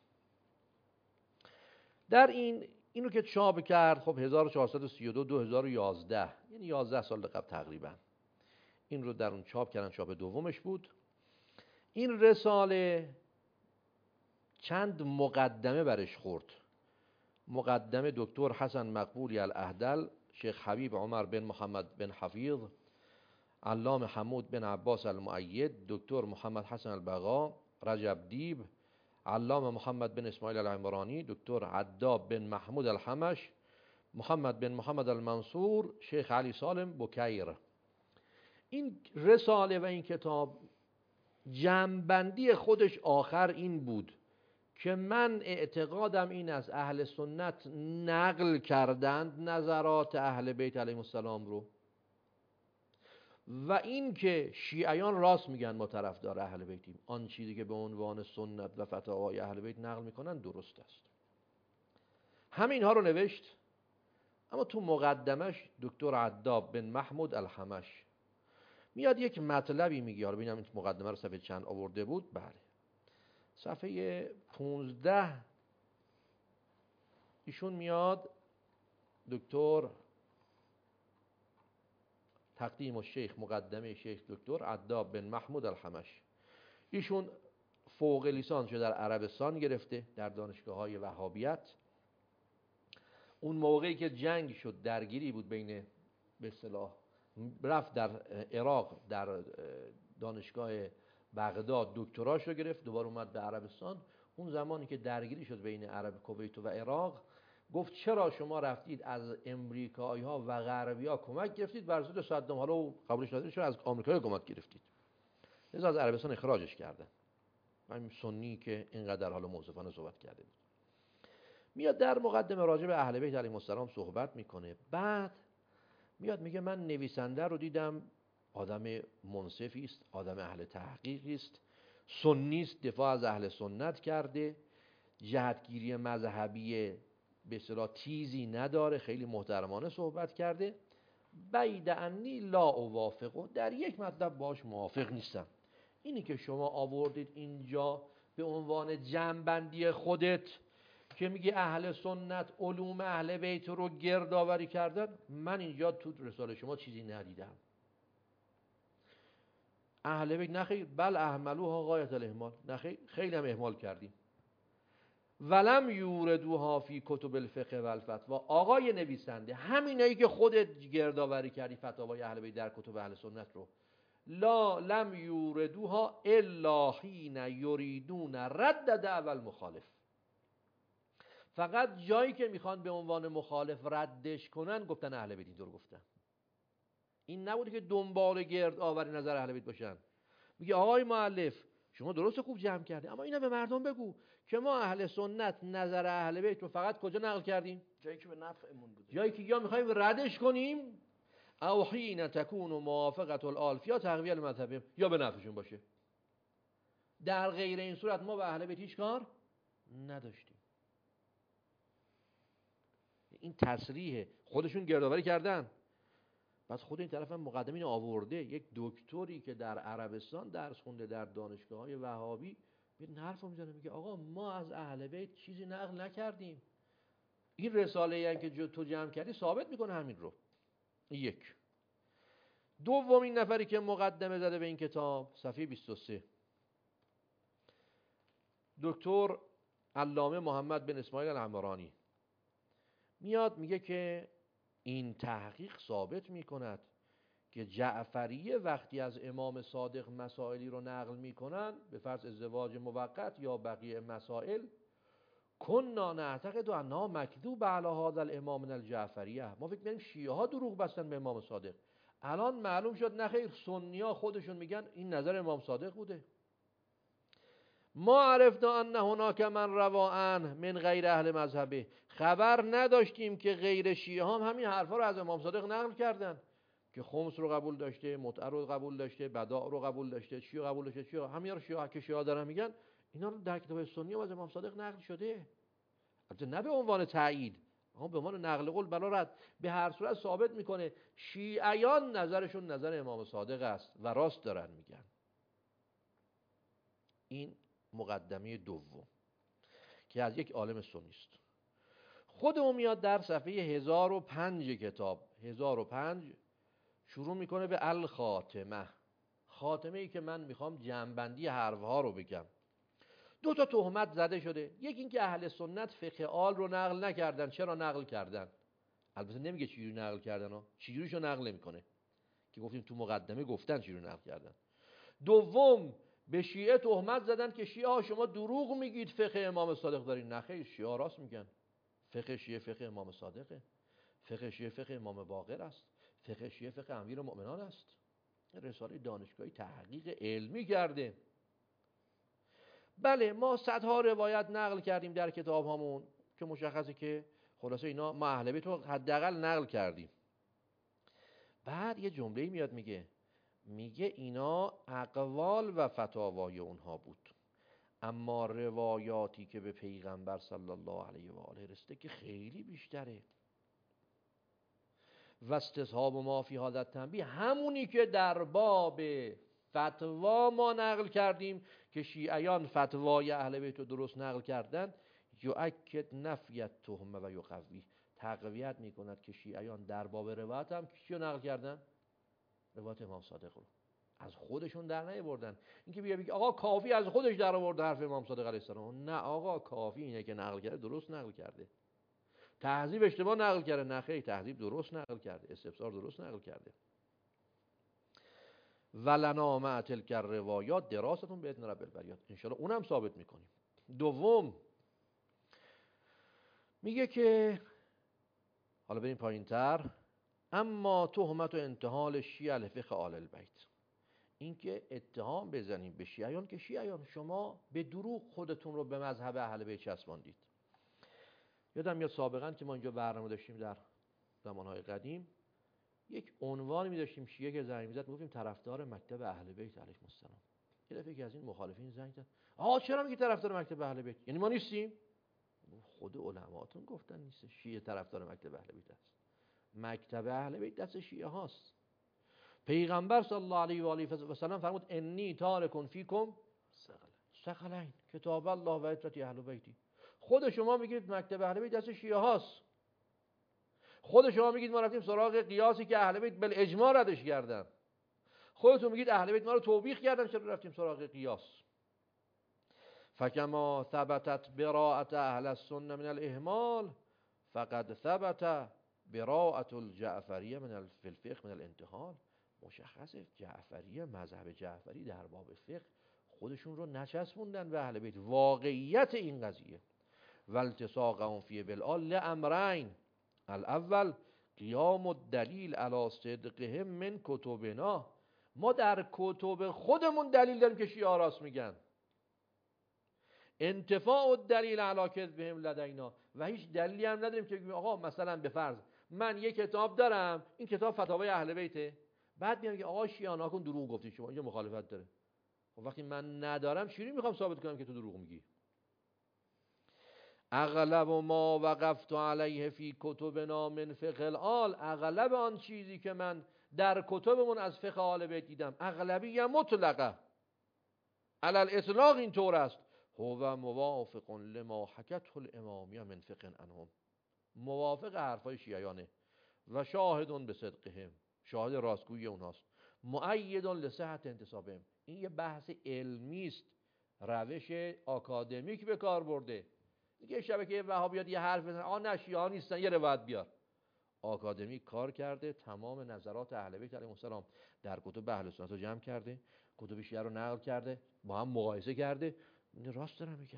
در این اینو که چاپ کرد خب هزار و چهارصد و سی و دو دو هزار و یازده، یعنی یازده سال قبل تقریبا این رو در اون چاپ کردن، چاپ دومش بود. این رساله چند مقدمه برش خورد. مقدمه دکتر حسن مقبولی الاهدل، شیخ حبیب عمر بن محمد بن حفیظ، علامه حمود بن عباس المؤید، دکتر محمد حسن البغا، رجب دیب، علامه محمد بن اسماعیل العمرانی، دکتر عداب بن محمود الحمش، محمد بن محمد المنصور، شیخ علی سالم بکیر. این رساله و این کتاب جمع‌بندی خودش آخر این بود که من اعتقادم این از اهل سنت نقل کردند نظرات اهل بیت علیهم السلام رو، و این که شیعیان راست میگن ما طرفدار اهل بیتیم، آن چیزی که به عنوان سنت و فتاوای اهل بیت نقل میکنن درست است. همین ها رو نوشت، اما تو مقدمش دکتر عداب بن محمود الحمش میاد یک مطلبی میگه. حالا ببینم این مقدمه رو صفحه چند آورده بود. بله، صفحه پونزده ایشون میاد دکتر تقدیم الشیخ، مقدمه شیخ دکتر عداب بن محمود الحمش. ایشون فوق لیسانس در عربستان گرفته در دانشگاه های وهابیت. اون موقعی که جنگ شد، درگیری بود بین به اصطلاح، رفت در عراق در دانشگاه بغداد دکتراش رو گرفت، دوباره اومد به عربستان. اون زمانی که درگیری شد بین عرب کویت و عراق گفت چرا شما رفتید از امریکایی ها و غربی ها کمک گرفتید بر ضد صدام، حالا قبولش ندارید، چرا از آمریکایی کمک گرفتید؟ لذا از عربستان اخراجش کردن. همین سنی که اینقدر حالا منصفانه صحبت کرده بود. میاد در مقدمه راجع به اهل بیت علیهم السلام صحبت میکنه. بعد میاد میگه من نویسنده رو دیدم، آدم منصفی است، آدم اهل تحقیقی است، سنی است، دفاع از اهل سنت کرده، جهتگیری مذهبی به اصطلاح تیزی نداره، خیلی محترمانه صحبت کرده. بعید انی لا اوافقه، در یک مطلب باش موافق نیستم. اینی که شما آوردید اینجا به عنوان جمع‌بندی خودت که میگی اهل سنت علوم اهل بیت رو گردآوری کردن، من اینجا تو رساله شما چیزی ندیدم. اهل بیت نخیر بل اهملوها غایت الاهمال، نخیر خیلی هم اهمال کردیم. ولم یوردوها فی کتب الفقه و الفتوا، آقای نویسنده همینایی که خودت گردآوری کردی فتاوای اهل بیت در کتب اهل سنت رو، لا لم یوردوها الا حین یریدون رد دعوی المخالف. فقط جایی که میخوان به عنوان مخالف ردش کنن گفتن اهل بیت اینطور گفتن. این نبوده که دنبال گرد آوری نظر اهل بیت باشن. میگه آقای مؤلف شما درست خوب جمع کردی، اما اینا به مردم بگو که ما اهل سنت نظر اهل بیت رو فقط کجا نقل کردیم؟ جایی که به نفعمون بوده، جایی که یا میخوایم ردش کنیم او حین تکون موافقت الالف یا تقویه المذهب، یا به نفعشون باشه. در غیر این صورت ما به اهل بیت هیچ کار نداشتیم. این تصریح خودشون گردآوری کردن. بعد خود این طرف هم مقدم این آورده، یک دکتری که در عربستان درس خونده در دانشگاه‌های وهابی، یه حرفو میزنه میگه آقا ما از اهل بیت چیزی نقل نکردیم. این رساله‌ای هم که تو جمع کردی ثابت میکنه همین رو. یک. دومین نفری که مقدمه زده به این کتاب صفحه بیست و سه، دکتر علامه محمد بن اسماعیل العمرانی میاد میگه که این تحقیق ثابت میکند که جعفریه وقتی از امام صادق مسائلی رو نقل میکنن، به فرض ازدواج موقت یا بقیه مسائل، کنا نعتقد انها مکذوب علی هذا الامام من الجعفریه، ما فکر می‌کنیم شیعه ها دروغ بستن به امام صادق. الان معلوم شد نه خیر، سنی‌ها خودشون میگن این نظر امام صادق بوده. ما عرفنا ان هناک من روا عنه من غیر اهل مذهبه، خبر نداشتیم که غیر شیعه هم همین حرفا رو از امام صادق نقل کردن که خمس رو قبول داشته، متعه رو قبول داشته، بداع رو قبول داشته، چی رو قبول داشته، چی رو همین رو شیعه که شیعه دارن میگن اینا رو در کتاب سنی از امام صادق نقل شده. البته نه به عنوان تایید، اما به عنوان نقل قول بلا رد. به هر صورت ثابت میکنه شیعیان نظرشون نظر امام صادق است و راست دارن میگن. این مقدمه دوم که از یک عالم سنی است. خودمون میاد در صفحه هزار و پنج کتاب، هزار و پنج، شروع میکنه به الخاتمه. خاتمه ای که من میخوام جمع‌بندی حرفها رو بگم. دو تا تهمت زده شده. یکی این که اهل سنت فقه آل رو نقل نکردن. چرا نقل کردن؟ البته نمیگه چجوری نقل کردن ها، چجوریشو نقل نمیکنه که گفتیم تو مقدمه گفتن چجوری نقل کردن. دوم، به شیعه تهمت زدن که شیعه ها شما دروغ میگید فقه امام صادق دارین. نه خیر، شیعه راست میگن. فقه شیعه فقه امام صادقه، فقه شیعه فقه امام باقر است، فقه شیعه فقه امیر المؤمنان است. رساله دانشگاهی تحقیق علمی کرده. بله ما صدها روایت نقل کردیم در کتاب هامون که مشخصه که خلاصه اینا ما اهل بیت رو حداقل نقل کردیم. بعد یه جمله‌ای میاد میگه میگه اینا اقوال و فتاوای اونها بود، اما روایاتی که به پیغمبر صلی الله علیه و آله رسیده که خیلی بیشتره. و استصحاب ما فی هذا تنبیه، همونی که در باب فتوا ما نقل کردیم که شیعیان فتوای اهل بیت رو درست نقل کردن، یؤکد نفی تهمه و یقوی، تقویت میکند که شیعیان در باب روایت هم چی رو نقل کردن؟ روایت امام صادق رو از خودشون در نیاوردن. اینکه بیا بگی آقا کافی از خودش در آورد حرف امام صادق علیه السلام، نه آقا کافی اینه که نقل کرده درست نقل کرده. تهذیب اشتباه نقل کرده، نه خیر، تهذیب درست نقل کرده، استفسار درست نقل کرده. ولنا مع تلک الروایات دراستون باذن رب البریات، ان شاء الله اونم ثابت میکنیم. دوم میگه که حالا بریم پایینتر، اما تهمت و انتحال شیعه لفقه آل البیت، این که اتهام بزنیم به شیعیان که شیعیان شما به دروغ خودتون رو به مذهب اهل بیت چسباندید. یادم میاد سابقا که ما اینجا برنامه داشتیم در زمانهای قدیم، یک عنوان می داشتیم شیعه که زنگ میزد میگفتیم طرفدار مکتب اهل بیت علیهم السلام. یه دفعه که از این مخالفین زنگ زد آقا چرا میگی طرفدار مکتب اهل بیت؟ یعنی ما نیستیم؟ خود علماءتون گفتن نیست، شیعه طرفدار مکتب اهل بیت است. مکتب اهل بیت دست شیعه هاست. پیغمبر صلی الله علیه و آله و سلم فرمود انی تارک فیکم ثقلین کتاب الله و عترتی اهل بیتی. خود شما میگید مکتب اهل بیت دست شیعه هاست. خود شما میگید ما رفتیم سراغ قیاسی که اهل بیت بالاجماع ردش کردن. خودتون میگید اهل بیت ما رو توبیخ کردن، چرا رفتیم سراغ قیاس؟ فکما ثبتت براءت اهل السنه من الاهمال فقد ثبت براءت الجعفریه من الفقه من الانتحال. مشخصه جعفریه، مذهب جعفری در باب فقه خودشون رو نچسبوندن به اهل بیت. واقعیت این قضیه و التصاقهم فی بالآل لامرین. الاول قیام الدلیل علی صدقهم من کتبنا. ما در کتب خودمون دلیل داریم که شیعه راست میگن. انتفاع الدلیل علی کذبهم لدینا. و هیچ دلیلی هم نداریم که بگیم آقا مثلا به فرض من یک کتاب دارم، این کتاب فتاوای اهل بیته، بعد میگم که آقا شیعه ناکن دروغ گفتی شما، اینجا مخالفت داره. خب وقتی من ندارم چجوری میخوام ثابت کنم که تو دروغ میگی؟ اغلب ما وقفت علیه فی کتبنا من فقه الآل. اغلب آن چیزی که من در کتبمون از فقه آل بیت دیدم، اغلبیه مطلقه، علی الاطلاق اینطور است، هو موافق لما حکته الامامیه من فقه عنهم. موافق حرفای شیعیانه و شاهدون به صدقهم، شاهد راستگویی اونهاست، مؤید لصحت انتسابهم. این یه بحث علمی است، روش آکادمیک به کار برده. دیگه شبکه وهابیات یه حرف بزنن آ نه شیعه نیستن یه روایت بیار. آکادمیک کار کرده، تمام نظرات اهل بیت علیهم السلام در کتب اهل سنت رو جمع کرده، کتب شیعه رو نقل کرده، با هم مقایسه کرده. راست دارم میگم.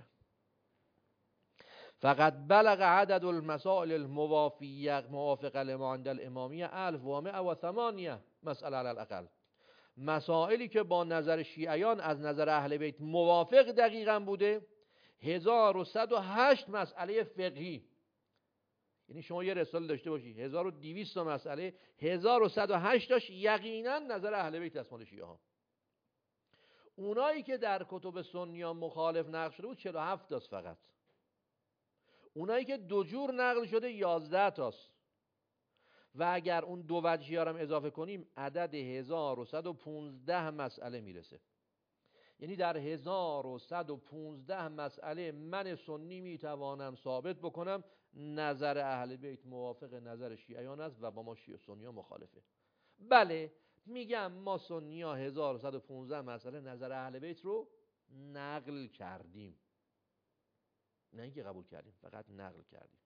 فقط بلغ عدد المسائل الموافیه موافقه لما عند الامامیه الف و مئة و ثمانیه مسئله علی الاقل. مسائلی که با نظر شیعیان از نظر اهل بیت موافق دقیقاً بوده هزار و صد و هشت مسئله فقهی. یعنی شما یه رساله داشته باشی هزار و دویست مسئله، هزار و صد و هشت تاش یقینا نظر اهل بیت است مال شیعه ها. اونایی که در کتب سنیان مخالف نقل شده بود چهل و هفت تاست فقط. اونایی که دو جور نقل شده یازده تاست. و اگر اون دو وجهی ها رو اضافه کنیم عدد هزار و صد و پانزده مسئله میرسه. یعنی در هزار و صد و پانزده مسئله من سنی میتوانم ثابت بکنم نظر اهل بیت موافق نظر شیعیان است و با ما شیعه سنی ها مخالفه. بله میگم ما سنی ها هزار و صد و پانزده مسئله نظر اهل بیت رو نقل کردیم، نه اینکه قبول کردیم، فقط نقل کردیم.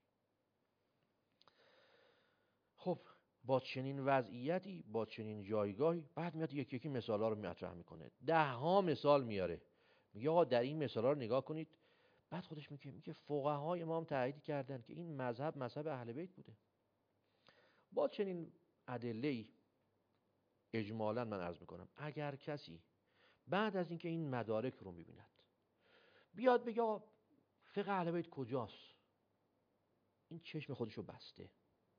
خب با چنین وضعیتی، با چنین جایگاهی، بعد میاد یکی یکی مثالا رو مطرح میکنه، ده ها مثال میاره، میگه آقا در این مثالا رو نگاه کنید. بعد خودش میگه میگه فقهای ما هم تایید کردن که این مذهب مذهب اهل بیت بوده. با چنین ادله‌ای اجمالاً من عرض میکنم اگر کسی بعد از اینکه این مدارک رو میبیند بیاد بگه آقا فقه اهل بیت کجاست، این چشم خودش رو بسته،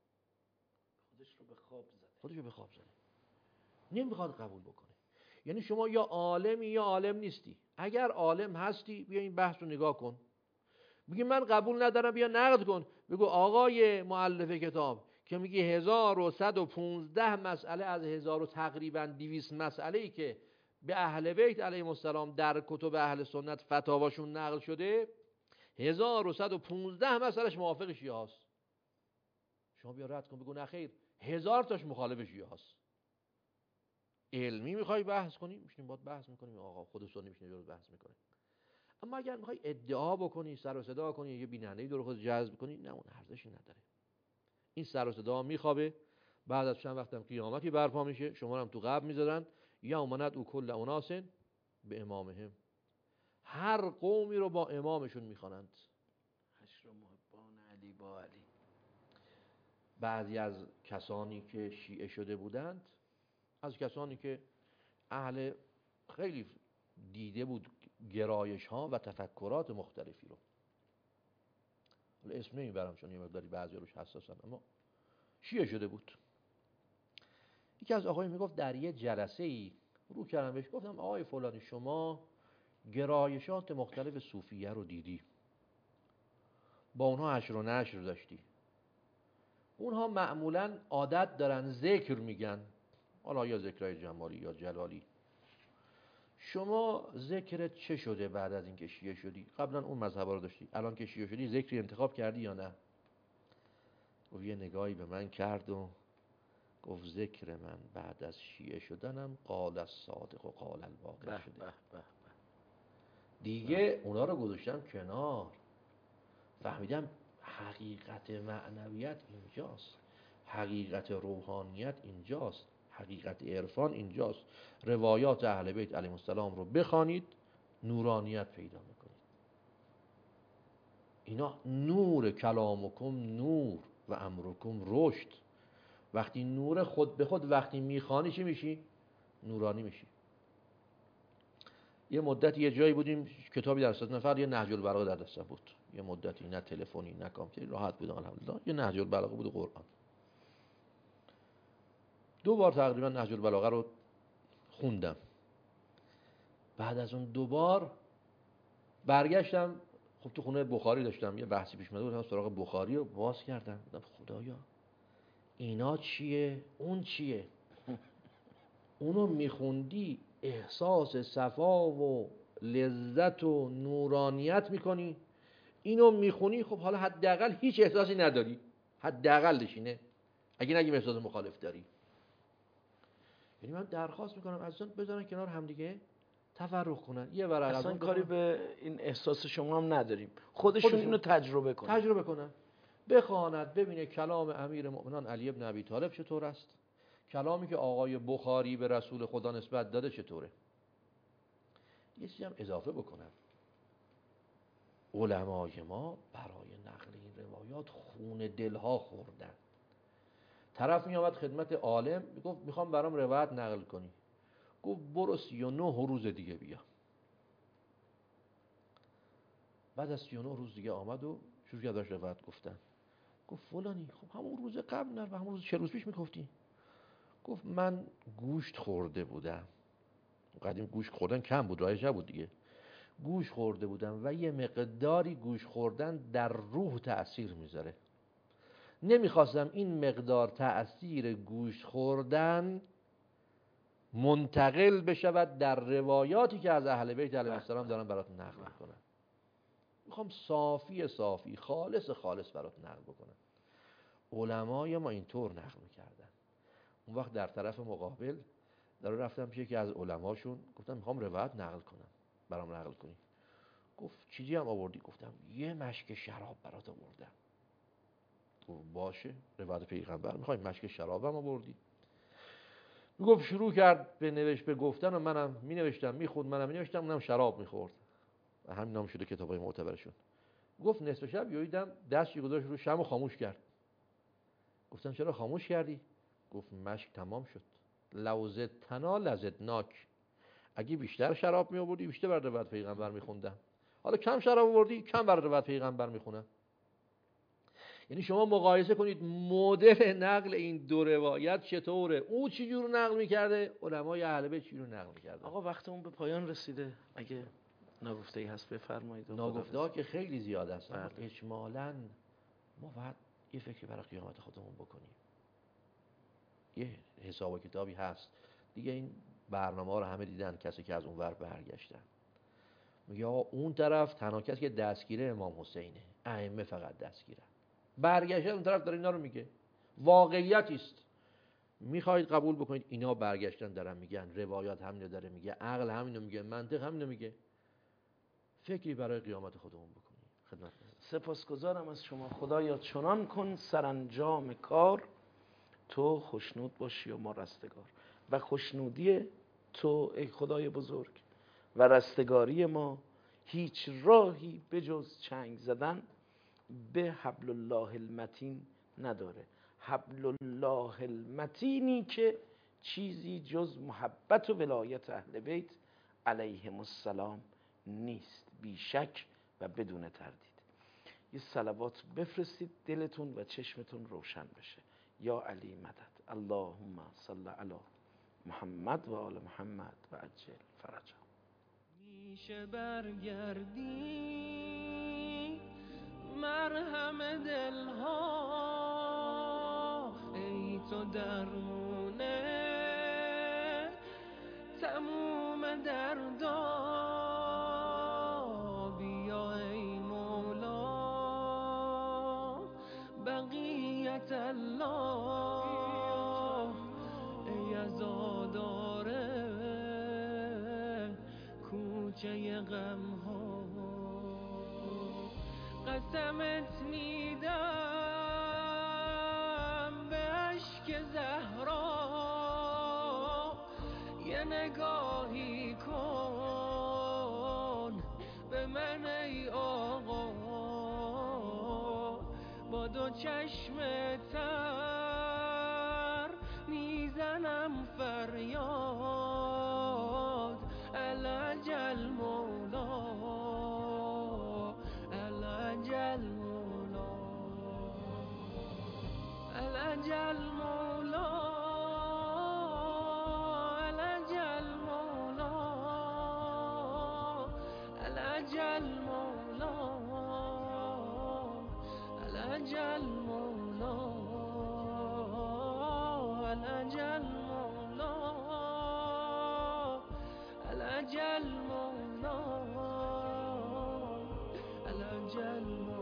خودش رو به خواب زده، خودش رو به خواب زده، نمیخواد قبول بکنه. یعنی شما یا عالمی یا عالم نیستی. اگر عالم هستی بیا این بحث رو نگاه کن، میگی من قبول ندارم بیا نقد کن. بگو آقای مؤلف کتاب که میگی هزار و صد و پانزده مسئله از هزار و تقریبا دویست مسئله ای که به اهل بیت علیهم السلام در کتب اهل سنت فتاواشون نقل شده هزار و صد و پانزده مسئلهش موافق شیعه هست. شما بیا رد کن بگو نه خیر هزار تاش مخالف شیعه هست. علمی میخوای بحث کنی میشینیم باید بحث میکنیم، آقا خود سنی میشینه جلوت بحث میکنه. اما اگر میخوای ادعا بکنی، سر و صدا کنی، یه بیننده‌ای دور خود جذب کنی، نه اون ارزشی نداره. این سر و صدا میخوابه، بعد از چند وقتم قیامتی برپا میشه، شما هم تو قبر میذارن یا امانت او کل اناس به امامهم. هر قومی رو با امامشون میخوانند. حشر محبان علی با علی. بعضی از کسانی که شیعه شده بودند، از کسانی که اهل خیلی دیده بود گرایش ها و تفکرات مختلفی رو، حالا اسم نمیبرم چون یه مقداری بعضی روش حساسن، اما شیعه شده بود. یکی از آقای میگفت در یه جلسه ای رو کردم بهش، گفتم آقای فلانی شما گرایشات مختلف صوفیه رو دیدی، با اونها حشر و نشر داشتی، اونها معمولا عادت دارن ذکر میگن، حالا یا ذکرهای جمالی یا جلالی، شما ذکرت چه شده بعد از اینکه شیعه شدی؟ قبلا اون مذهب رو داشتی، الان که شیعه شدی ذکری انتخاب کردی یا نه؟ گفت یه نگاهی به من کرد و گفت ذکر من بعد از شیعه شدنم قال الصادق و قال الواقع شده. به به به. دیگه اونا رو گذاشتم کنار، فهمیدم حقیقت معنویت اینجاست، حقیقت روحانیت اینجاست، حقیقت عرفان اینجاست. روایات اهل بیت علیهم السلام رو بخوانید نورانیت پیدا میکنید. اینا نور، کلامکم نور و امرکم رشد. وقتی نور خود به خود وقتی میخوانی چی میشی؟ نورانی میشی. یه مدت یه جایی بودیم کتابی در صورت نفر، یه نهج البلاغه در دستم بود. یه مدتی نه تلفنی نه کامپیوتری، راحت بودم الحمدلله. یه نهج البلاغه بود و قرآن. دو بار تقریبا نهج البلاغه رو خوندم. بعد از اون دو بار برگشتم، خب تو خونه بخاری داشتم، یه بحثی پیش اومده بود، سراغ بخاری رو باز کردم. گفتم خدایا اینا چیه؟ اون چیه؟ اونو میخوندی احساس صفا و لذت و نورانیت میکنی، اینو میخونی خب حالا حداقل هیچ احساسی نداری، حداقلش اینه، اگه نگیم احساس مخالف داری. یعنی من درخواست میکنم عزیزان بذارن کنار همدیگه تفرق کنن، یه ورق اصلا از کاری به این احساس شما هم نداریم، خودشون, خودشون اینو تجربه کنن تجربه کنن بخواند ببینه کلام امیر مؤمنان علی ابن ابی طالب چطور است، کلامی که آقای بخاری به رسول خدا نسبت داده چطوره. یه چیزی هم اضافه بکنم، علمای ما برای نقل این روایات خون دلها خوردن. طرف می آمد خدمت عالم میگفت میخوام برام روایت نقل کنی، گفت برو سی و نه روز دیگه بیا. بعد از سی و نه روز دیگه آمد و شروع کرد داشت روایت گفتن. گفت فلانی خب همون روز قبل نه، همون روز چه روز پیش میگفتی؟ گفت من گوشت خورده بودم. قدیم گوشت خوردن کم بود، رایج نبود دیگه. گوشت خورده بودم و یه مقداری گوشت خوردن در روح تأثیر میذاره. نمیخواستم این مقدار تأثیر گوشت خوردن منتقل بشود در روایاتی که از اهل بیت علیهم السلام دارن برات نقل میکنن. میخوام صافی صافی خالص خالص برات نقل بکنم. علمای ما اینطور نقل میکردن. اون وقت در طرف مقابل داره رفتم پیش یکی از علماشون، گفتم میخوام روایت نقل کنم، برام نقل کنی. گفت چیزی هم آوردی؟ گفتم یه مشک شراب برات آوردم. گفت باشه، روایت پیغمبر میخوای، مشک شرابم آوردی؟ میگفت شروع کرد به نوشت به گفتن و منم می نوشتم میخوند، منم می نوشتم، اونم شراب میخورد و همین نام شده کتابای معتبرشون. گفت نصف شب یویدم دستی گذاشت رو شمع و خاموش کرد. گفتم چرا خاموش کردی؟ گفت مشک تمام شد. لوزتنا لزدناک، اگه بیشتر شراب می آوردی بیشتر بر روایت پیغمبر میخوندم، حالا کم شراب آوردی کم بر روایت پیغمبر میخونم. یعنی شما مقایسه کنید مدل نقل این دو روایت چطوره، او چی جور نقل میکرده، علمای اهل بیت چی جور نقل میکرده. آقا وقتمون به پایان رسیده، اگه ناگفته ای هست بفرمایید. ناگفته ها که خیلی زیاد است، اما اجمالاً ما باید یه فکری برای قیامت خودمون بکنیم. یه حساب و کتابی هست دیگه، این برنامه ها رو همه دیدن کسی که از اون ور برگشتن. میگه اون طرف تنها کسی که دستگیره امام حسینه، ائمه فقط دستگیرن. برگشتن اون طرف داره اینا رو میگه، واقعیتی است. میخواید قبول بکنید اینا برگشتن دارن میگن، روایات همینو داره میگه، عقل همینو میگه، منطق همینو میگه. فکری برای قیامت خودمون بکنید. خدمت سپاسگزارم از شما. خدایا چنان کن سرانجام کار تو خوشنود باشی و ما رستگار، و خوشنودی تو ای خدای بزرگ و رستگاری ما هیچ راهی به جز چنگ زدن به حبل الله المتین نداره. حبل الله المتینی که چیزی جز محبت و ولایت اهل بیت علیهم السلام نیست، بی شک و بدون تردید. یه صلوات بفرستید دلتون و چشمتون روشن بشه. یا علی مدد. اللهم صل علی محمد و آل محمد و عجل فرجا. میشه برگردی مرهم دلها، ای تو درمونه تموم دردا، بیا ای مولا بقیت الله، ای عزاداره کوچه غم ها. قسمت میدم به اشک زهرا، یه نگاهی کن به من ای آقا، با دو چشم تر میزنم فریاد العجل مولا العجل مولا العجل مولا العجل مولا العجل مولا العجل مولا العجل مولا العجل مولا العجل مولا